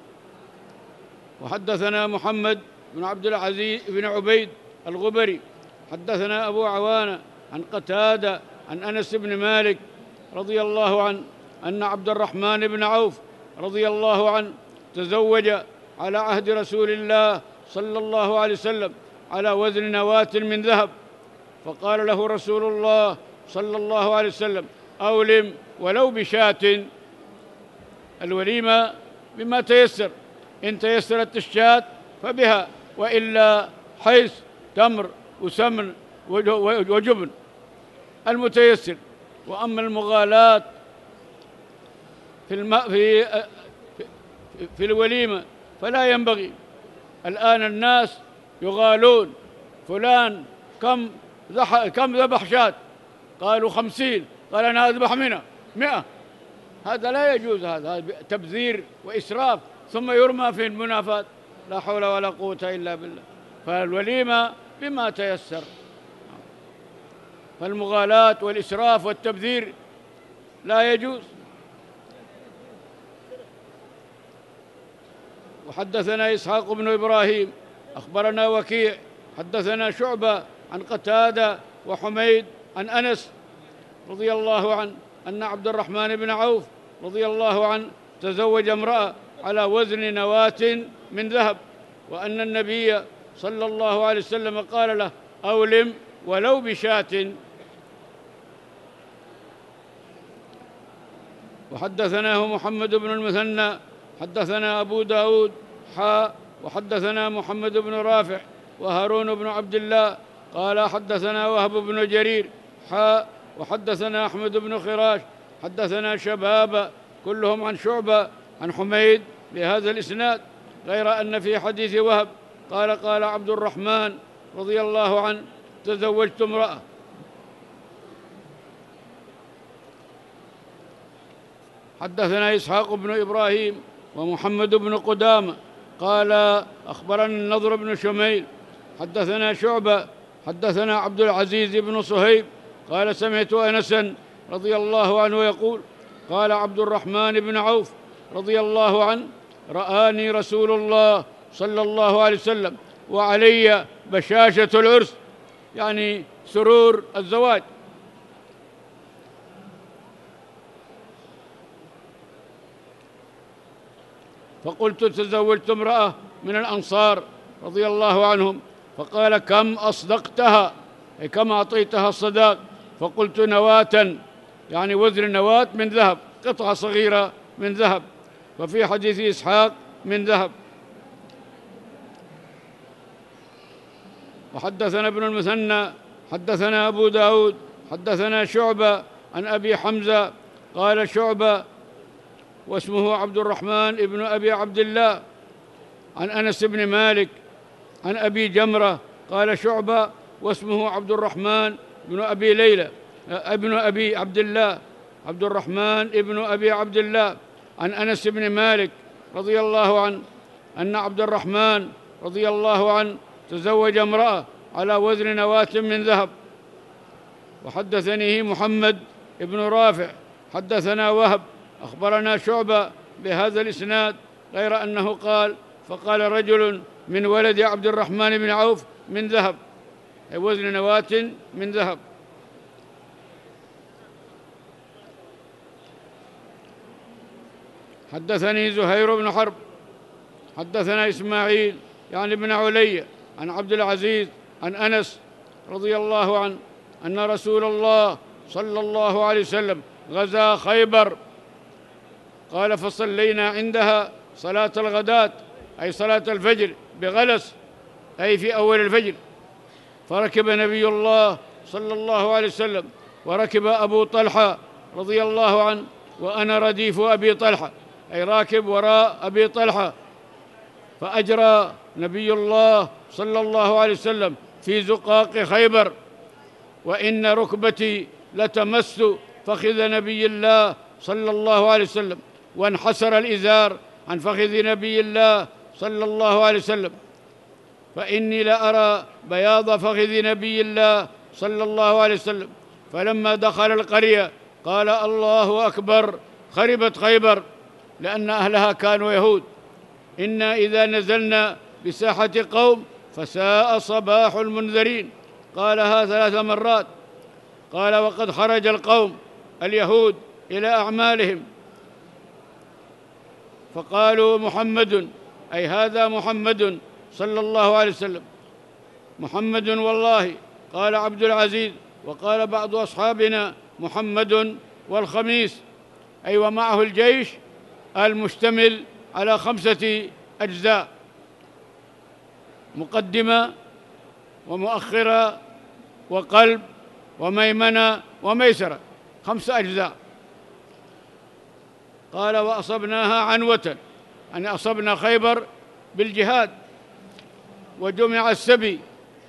وحدثنا محمد بن عبد العزيز بن عبيد الغبري حدثنا أبو عوانة عن قتادة عن أنس بن مالك رضي الله عنه أن عبد الرحمن بن عوف رضي الله عنه تزوج على عهد رسول الله صلى الله عليه وسلم على وزن نواة من ذهب، فقال له رسول الله صلى الله عليه وسلم: أولم ولو بشاة. الوليمة بما تيسر، إن تيسرت الشاة فبها، وإلا حيث تمر وسمن وجبن المتيسر. وأما المغالاة في الماء في في الوليمة فلا ينبغي. الآن الناس يغالون: فلان كم كم ذبح شاة؟ قالوا خمسين، قال: أنا أذبح منها مئة. هذا لا يجوز، هذا تبذير وإسراف، ثم يرمى في المنافات. لا حول ولا قوة إلا بالله. فالوليمة بما تيسر، فالمغالاة والإسراف والتبذير لا يجوز. وحدثنا إسحاق بن إبراهيم أخبرنا وكيع حدثنا شعبة عن قتادة وحميد عن أنس رضي الله عنه أن عبد الرحمن بن عوف رضي الله عنه تزوج امرأة على وزن نواة من ذهب، وأن النبي صلى الله عليه وسلم قال له: أولم ولو بشاة. وحدثناه محمد بن المثنى حدثنا أبو داود حاء وحدثنا محمد بن رافع وهارون بن عبد الله قال حدثنا وهب بن جرير حاء وحدثنا أحمد بن خراش حدثنا شباب كلهم عن شعبة عن حميد بهذا الإسناد، غير أن في حديث وهب قال: قال عبد الرحمن رضي الله عنه: تزوجت امرأة. حدثنا إسحاق بن إبراهيم ومحمد بن قدامة قال أخبرنا النضر بن شميل حدثنا شعبة حدثنا عبد العزيز بن صهيب قال: سمعت أنسا رضي الله عنه يقول: قال عبد الرحمن بن عوف رضي الله عنه: رآني رسول الله صلى الله عليه وسلم وعلي بشاشة العرس، يعني سرور الزواج. فقلت: تزوجت امرأة من الأنصار رضي الله عنهم، فقال: كم أصدقتها، أي كم أعطيتها الصداق؟ فقلت: نواة، يعني وزن نواة من ذهب، قطعة صغيرة من ذهب. وفي حديث إسحاق: من ذهب. وحدثنا ابن المثنى حدثنا أبو داود حدثنا شعبة عن أبي حمزة قال شعبة واسمه عبد الرحمن ابن أبي عبد الله عن أنس بن مالك عن أبي جمرة قال شعبة واسمه عبد الرحمن بن أبي ليلى ابن أبي عبد الله عبد الرحمن ابن أبي عبد الله عن أنس بن مالك رضي الله عنه أن عبد الرحمن رضي الله عنه تزوج امرأة على وزن نواة من ذهب. وحدثني محمد بن رافع حدثنا وهب أخبرنا شعبة بهذا الإسناد، غير أنه قال: فقال رجل من ولد عبد الرحمن بن عوف من ذهب، أي وزن نواة من ذهب. حدثني زهير بن حرب حدثنا إسماعيل يعني ابن علي عن عبد العزيز عن أنس رضي الله عنه أن رسول الله صلى الله عليه وسلم غزا خيبر، قال: فصلينا عندها صلاة الغداة، أي صلاة الفجر، بغلس، أي في أول الفجر. فركب نبي الله صلى الله عليه وسلم وركب أبو طلحة رضي الله عنه وأنا رديف أبي طلحة، أي راكب وراء أبي طلحة. فأجرى نبي الله صلى الله عليه وسلم في زقاق خيبر، وإن ركبتي لتمس فخذ نبي الله صلى الله عليه وسلم، وانحسر الإزار عن فخذ نبي الله صلى الله عليه وسلم، فإني لأرى بياض فخذ نبي الله صلى الله عليه وسلم. فلما دخل القرية قال: الله أكبر، خربت خيبر، لأن أهلها كانوا يهود. إنا إذا نزلنا بساحة قوم فساء صباح المنذرين، قالها ثلاث مرات. قال: وقد خرج القوم اليهود إلى أعمالهم، فقالوا: محمد، أي هذا محمد صلى الله عليه وسلم. محمد والله، قال عبد العزيز، وقال بعض أصحابنا: محمد والخميس، أي ومعه الجيش المشتمل على خمسة أجزاء: مقدمة ومؤخرة وقلب وميمنة وميسرة، خمسة أجزاء. قال: وأصبناها عنوة، أن أصبنا خيبر بالجهاد، وجمع السبي،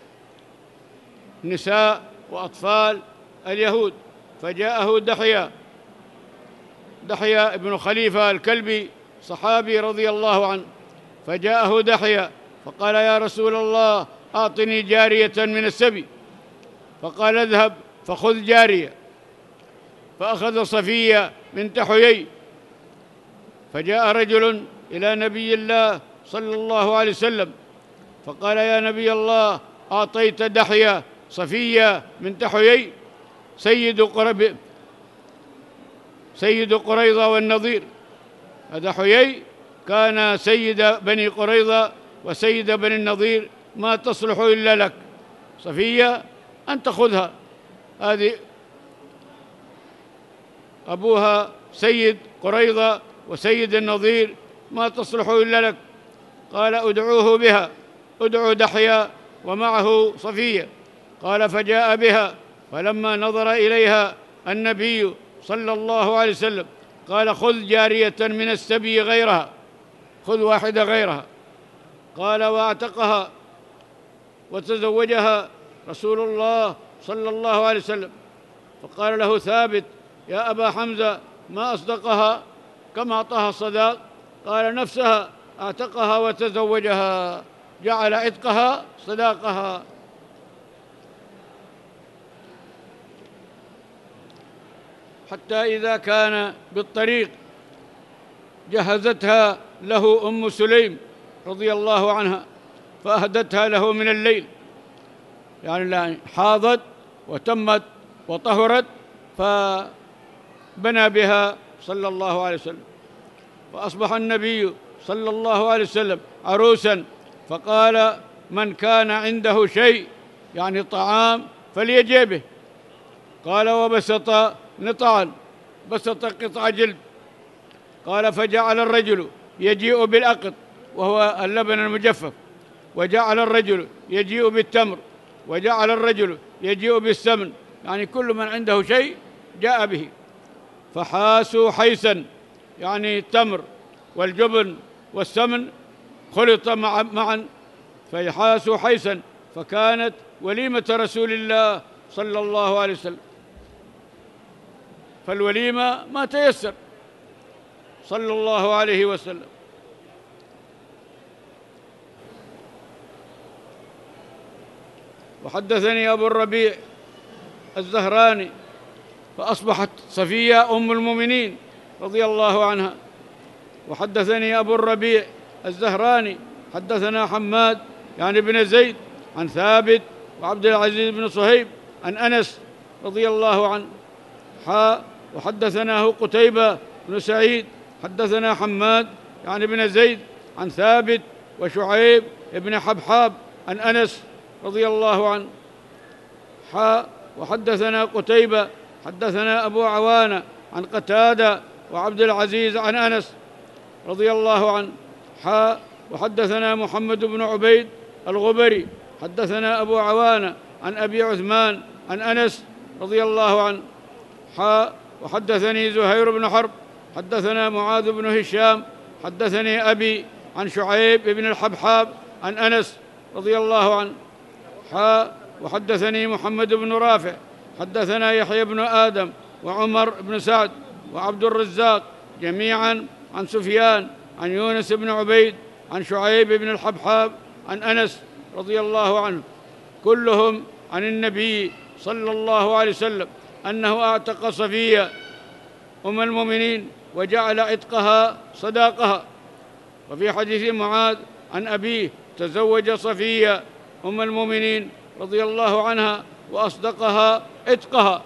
نساء وأطفال اليهود. فجاءه دحية دحية ابن خليفة الكلبي، صحابي رضي الله عنه، فجاءه دحية فقال: يا رسول الله، أعطني جارية من السبي. فقال: اذهب فخذ جارية. فأخذ صفية بنت حيي. فجاء رجل إلى نبي الله صلى الله عليه وسلم فقال: يا نبي الله، أعطيت دحية صفية بنت حيي سيد قرب سيد قريظة والنضير. هذا حيي كان سيد بني قريظة وسيد بني النضير، ما تصلح إلا لك، صفية أن تأخذها، هذه أبوها سيد قريظة وسيد النضير، ما تصلح إلا لك. قال: ادعوه بها، ادعوا دحية ومعه صفية. قال: فجاء بها، فلما نظر إليها النبي صلى الله عليه وسلم قال: خذ جارية من السبي غيرها، خذ واحدة غيرها. قال: واعتقها وتزوجها رسول الله صلى الله عليه وسلم. فقال له ثابت: يا أبا حمزة، ما أصدقها؟ كم أعطاها الصداق؟ قال: نفسها، اعتقها وتزوجها، جعل عتقها صداقها. حتى إذا كان بالطريق جهزتها له أم سليم رضي الله عنها فأهدتها له من الليل، يعني حاضت وتمت وطهرت فبنى بها صلى الله عليه وسلم. فأصبح النبي صلى الله عليه وسلم عروسا، فقال: من كان عنده شيء يعني طعام فليجي به. قال: وبسط نطعا، بسط قطع جلد. قال: فجعل الرجل يجيء بالأقط وهو اللبن المجفف، وجعل الرجل يجيء بالتمر، وجعل الرجل يجيء بالسمن، يعني كل من عنده شيء جاء به. فحاسوا حيسا، يعني التمر والجبن والسمن خلط معا فيحاسوا حيسا، فكانت وليمة رسول الله صلى الله عليه وسلم. فالوليمة ما تيسر صلى الله عليه وسلم. وحدثني أبو الربيع الزهراني فأصبحت صفية أم المؤمنين رضي الله عنها. وحدثني أبو الربيع الزهراني حدثنا حماد يعني بن زيد عن ثابت وعبد العزيز بن صهيب عن أنس رضي الله عنه حاء. وحدثناه قتيبة بن سعيد حدثنا حماد يعني بن زيد عن ثابت وشعيب بن حبحاب عن أنس رضي الله عنه حاء. وحدثنا قتيبة حدثنا أبو عوانة عن قتادة وعبد العزيز عن أنس رضي الله عنه حاء. وحدثنا محمد بن عبيد الغبري حدثنا أبو عوانة عن أبي عثمان عن أنس رضي الله عنه حاء. وحدثني زهير بن حرب حدثنا معاذ بن هشام حدثني أبي عن شعيب بن الحبحاب عن أنس رضي الله عنه حاء. وحدثني محمد بن رافع حدثنا يحيى بن آدم وعمر بن سعد وعبد الرزاق جميعا عن سفيان عن يونس بن عبيد عن شعيب بن الحبحاب عن أنس رضي الله عنه كلهم عن النبي صلى الله عليه وسلم أنه أعتق صفية أم المؤمنين وجعل عتقها صداقها. وفي حديث معاذ عن أبيه تزوج صفية أم المؤمنين رضي الله عنها وأصدقها عتقها،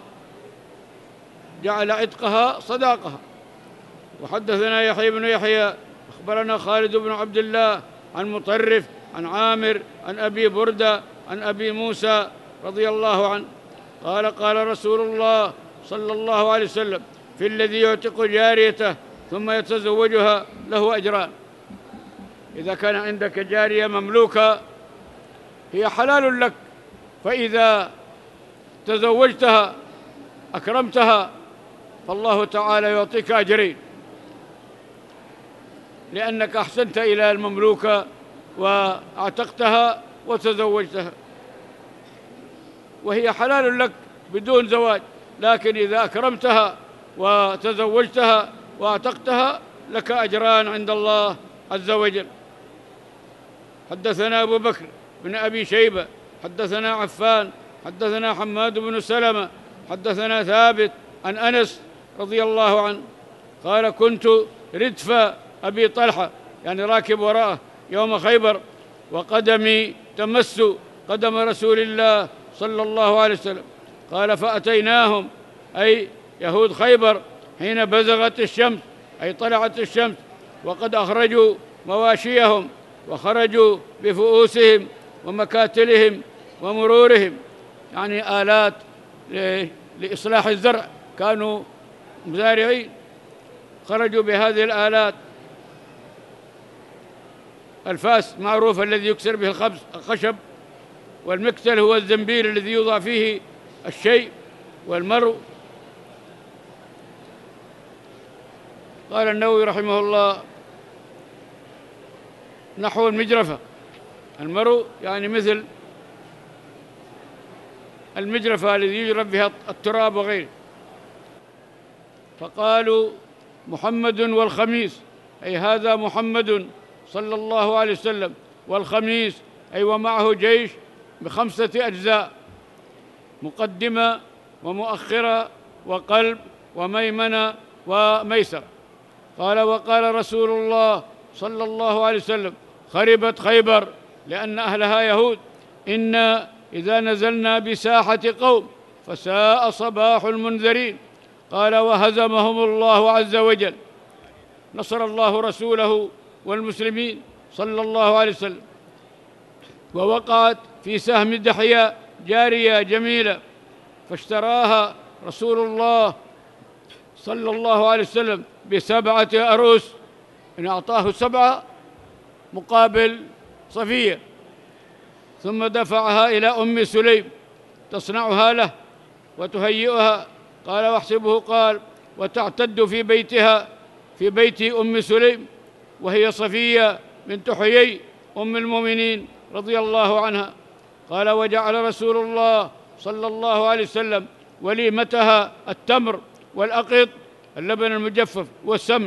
جعل عتقها صداقها. وحدثنا يحيى بن يحيى أخبرنا خالد بن عبد الله عن مطرف عن عامر عن أبي بردة عن أبي موسى رضي الله عنه قال: قال رسول الله صلى الله عليه وسلم: في الذي يعتق جاريته ثم يتزوجها له أجران. إذا كان عندك جارية مملوكة هي حلال لك، فإذا تزوجتها أكرمتها فالله تعالى يعطيك أجرين، لأنك أحسنت إلى المملوكة وأعتقتها وتزوجتها، وهي حلال لك بدون زواج. لكن إذا أكرمتها وتزوجتها وأعتقتها لك أجران عند الله عز وجل. حدثنا أبو بكر بن أبي شيبة حدثنا عفان حدثنا حماد بن سلمة حدثنا ثابت عن أنس رضي الله عنه قال: كنت ردف أبي طلحة، يعني راكب وراءه يوم خيبر، وقدمي تمس قدم رسول الله صلى الله عليه وسلم. قال: فأتيناهم، أي يهود خيبر، حين بزغت الشمس، أي طلعت الشمس، وقد أخرجوا مواشيهم وخرجوا بفؤوسهم ومكاتلهم ومرورهم، يعني آلات لإصلاح الزرع، كانوا مزارعين، خرجوا بهذه الآلات. الفاس معروف الذي يكسر به الخبز الخشب، والمكتل هو الزنبيل الذي يوضع فيه الشيء، والمرو. قال النووي رحمه الله: نحو المجرفة. المرو يعني مثل المجرفة الذي يجرف بها التراب وغيره. فقالوا: محمد والخميس، أي هذا محمد صلى الله عليه وسلم، والخميس أي ومعه جيش بخمسة أجزاء: مقدمة ومؤخرة وقلب وميمنة وميسر. قال: وقال رسول الله صلى الله عليه وسلم: خربت خيبر لأن أهلها يهود، إنا إذا نزلنا بساحة قوم فساء صباح المنذرين. قال: وهزمهم الله عز وجل. نصر الله رسوله والمسلمين صلى الله عليه وسلم. ووقعت في سهم دحية جارية جميلة، فاشتراها رسول الله صلى الله عليه وسلم بسبعة أروس، إن أعطاه سبعة مقابل صفية، ثم دفعها إلى أم سليم تصنعها له وتهيئها. قال: واحسبه قال: وتعتد في بيتها في بيت أم سليم، وهي صفية بنت حيي أم المؤمنين رضي الله عنها. قال: وجعل رسول الله صلى الله عليه وسلم وليمتها التمر والأقط، اللبن المجفف والسمن،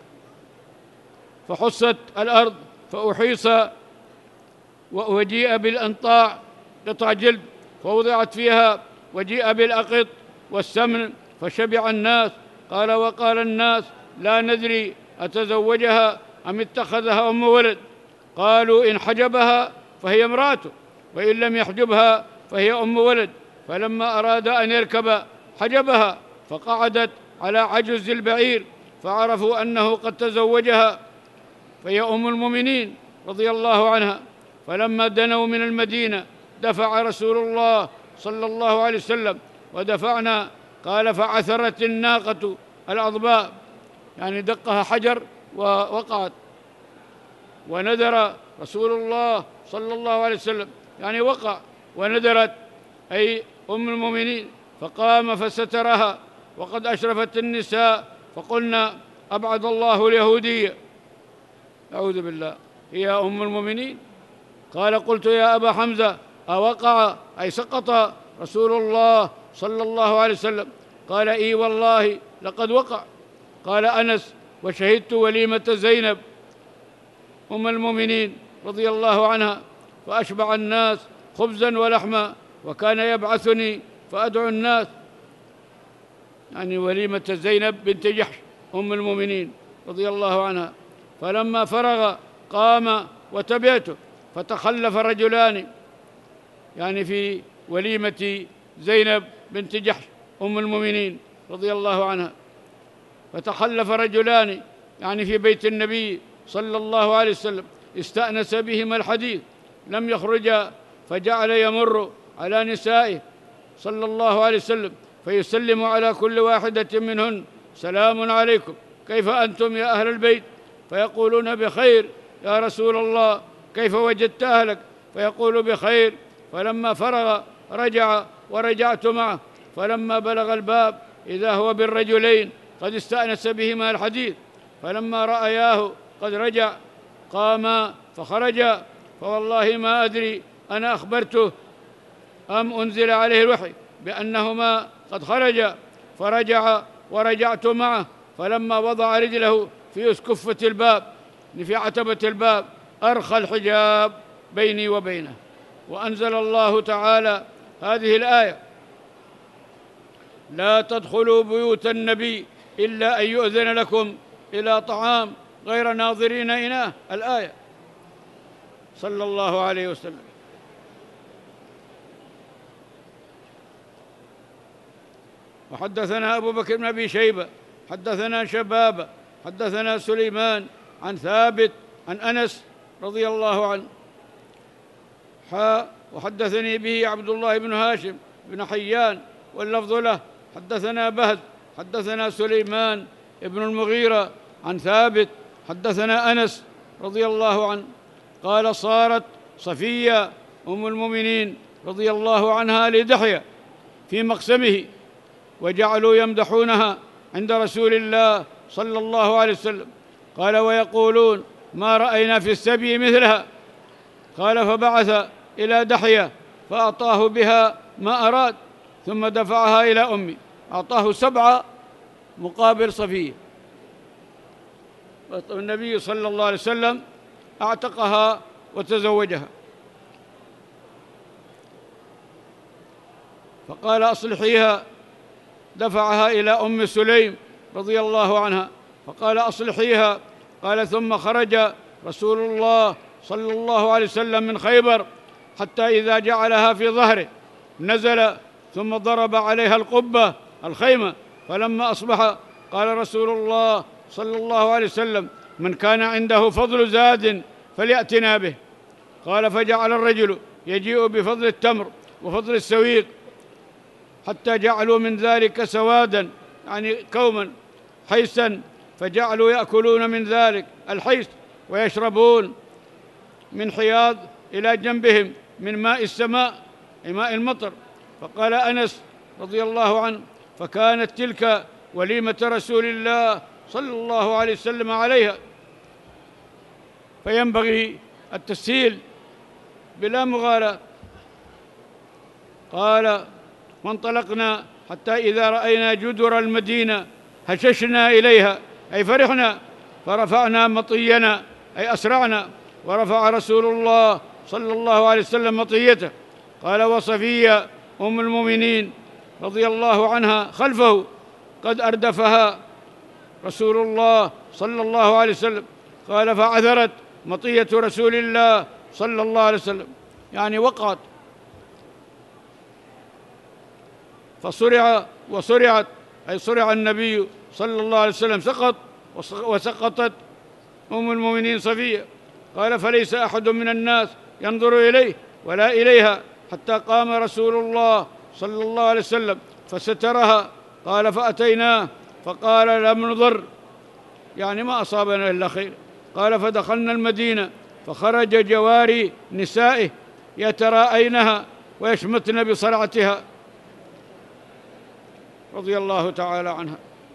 فحصت الأرض فأحيص وجيء بالأنطاع قطع جلد فوضعت فيها، وجيء بالأقط والسمن فشبع الناس. قال: وقال الناس: لا ندري أتزوجها أم اتخذها أم ولد؟ قالوا: إن حجبها فهي امرأته، وإن لم يحجبها فهي أم ولد. فلما أراد أن يركب حجبها، فقعدت على عجز البعير، فعرفوا أنه قد تزوجها، فهي أم المؤمنين رضي الله عنها. فلما دنوا من المدينة دفع رسول الله صلى الله عليه وسلم ودفعنا. قال: فعثرت الناقة الأضباء، يعني دقها حجر ووقعت. وندر رسول الله صلى الله عليه وسلم، يعني وقع وندرت، أي أم المؤمنين، فقام فسترها، وقد أشرفت النساء، فقلنا: أبعد الله اليهودية، أعوذ بالله، هي أم المؤمنين. قال: قلت: يا أبا حمزة، أوقع أي سقط رسول الله صلى الله عليه وسلم؟ قال: إي والله لقد وقع. قال أنس: وشهدت وليمة زينب أم المؤمنين رضي الله عنها، فأشبع الناس خبزا ولحما، وكان يبعثني فأدعو الناس، يعني وليمة زينب بنت جحش أم المؤمنين رضي الله عنها. فلما فرغ قام وتبعته، فتخلف رجلان، يعني في وليمة زينب بنت جحش أم المؤمنين رضي الله عنها، فتخلف رجلان يعني في بيت النبي صلى الله عليه وسلم، استأنس بهما الحديث، لم يخرجا، فجعل يمر على نسائه صلى الله عليه وسلم فيسلم على كل واحدة منهن: سلام عليكم، كيف أنتم يا أهل البيت؟ فيقولون: بخير يا رسول الله، كيف وجدت أهلك؟ فيقول: بخير. فلما فرغ رجع ورجعت معه، فلما بلغ الباب إذا هو بالرجلين قد استأنس بهما الحديث، فلما رأياه قد رجع قاما فخرجا، فوالله ما أدري أنا أخبرته أم أنزل عليه الوحي بأنهما قد خرجا. فرجع ورجعت معه، فلما وضع رجله في أسكفة الباب، في عتبة الباب، أرخى الحجاب بيني وبينه، وأنزل الله تعالى هذه الآية: لا تدخلوا بيوت النبي إلا أن يؤذن لكم إلى طعام غير ناظرين إناه، الآية، صلى الله عليه وسلم. وحدثنا أبو بكر بن أبي شيبة حدثنا شبابة حدثنا سليمان عن ثابت عن أنس رضي الله عنه حا وحدثني به عبد الله بن هاشم بن حيان واللفظ له. حدثنا بهز حدثنا سليمان ابن المغيرة عن ثابت حدثنا أنس رضي الله عنه قال: صارت صفية أم المؤمنين رضي الله عنها لدحية في مقسمه، وجعلوا يمدحونها عند رسول الله صلى الله عليه وسلم. قال: ويقولون: ما رأينا في السبي مثلها. قال: فبعث إلى دحية فأعطاه بها ما أراد، ثم دفعها إلى أمي، أعطاه سبعة مقابل صفية. والنبي صلى الله عليه وسلم أعتقها وتزوجها، فقال: أصلحيها دفعها إلى أم سليم رضي الله عنها فقال أصلحيها. قال ثم خرج رسول الله صلى الله عليه وسلم من خيبر حتى إذا جعلها في ظهره نزل ثم ضرب عليها القبة الخيمة. فلما أصبح قال رسول الله صلى الله عليه وسلم من كان عنده فضل زاد فليأتنا به. قال فجعل الرجل يجيء بفضل التمر وفضل السويق حتى جعلوا من ذلك سوادا يعني كوما حيسا، فجعلوا يأكلون من ذلك الحيس ويشربون من حياض إلى جنبهم من ماء السماء أي ماء المطر. فقال أنس رضي الله عنه فكانت تلك وليمة رسول الله صلى الله عليه وسلم عليها. فينبغي التسهيل بلا مغالاة. قال وانطلقنا حتى إذا رأينا جدر المدينة هششنا إليها أي فرحنا، فرفعنا مطينا أي أسرعنا، ورفع رسول الله صلى الله عليه وسلم مطيته. قال وصفية أم المؤمنين رضي الله عنها خلفه قد أردفها رسول الله صلى الله عليه وسلم. قال فعثرت مطية رسول الله صلى الله عليه وسلم يعني وقعت فصرع وصرعت أي صرع النبي صلى الله عليه وسلم سقط وسقطت أم المؤمنين صفية. قال فليس أحد من الناس ينظر إليه ولا إليها حتى قام رسول الله صلى الله عليه وسلم فسترها. قال فأتيناه فقال لم نضر يعني ما أصابنا إلا خير. قال فدخلنا المدينة فخرج جواري نسائه يتراءينها ويشمتن بصرعتها رضي الله تعالى عنها.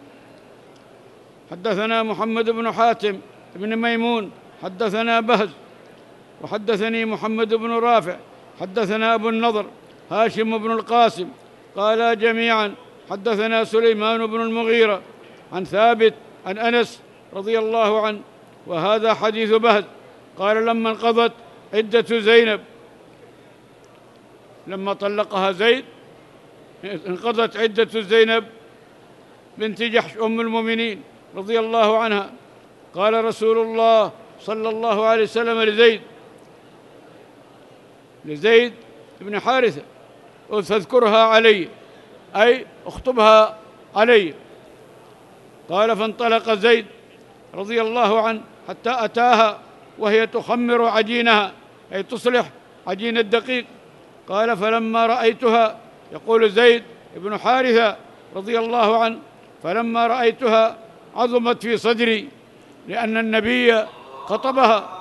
حدثنا محمد بن حاتم بن ميمون حدثنا بهز وحدثني محمد بن رافع حدثنا أبو النضر هاشم بن القاسم قال جميعا حدثنا سليمان بن المغيرة عن ثابت عن أنس رضي الله عنه. وهذا حديث بهز. قال لما انقضت عدة زينب لما طلقها زيد انقضت عدة زينب بنت جحش أم المؤمنين رضي الله عنها. قال رسول الله صلى الله عليه وسلم لزيد لزيد بن حارثة فاذكرها علي أي اخطبها علي. قال فانطلق زيد رضي الله عنه حتى أتاها وهي تخمر عجينها أي تصلح عجين الدقيق. قال فلما رأيتها يقول زيد بن حارثة رضي الله عنه فلما رأيتها عظمت في صدري لأن النبي خطبها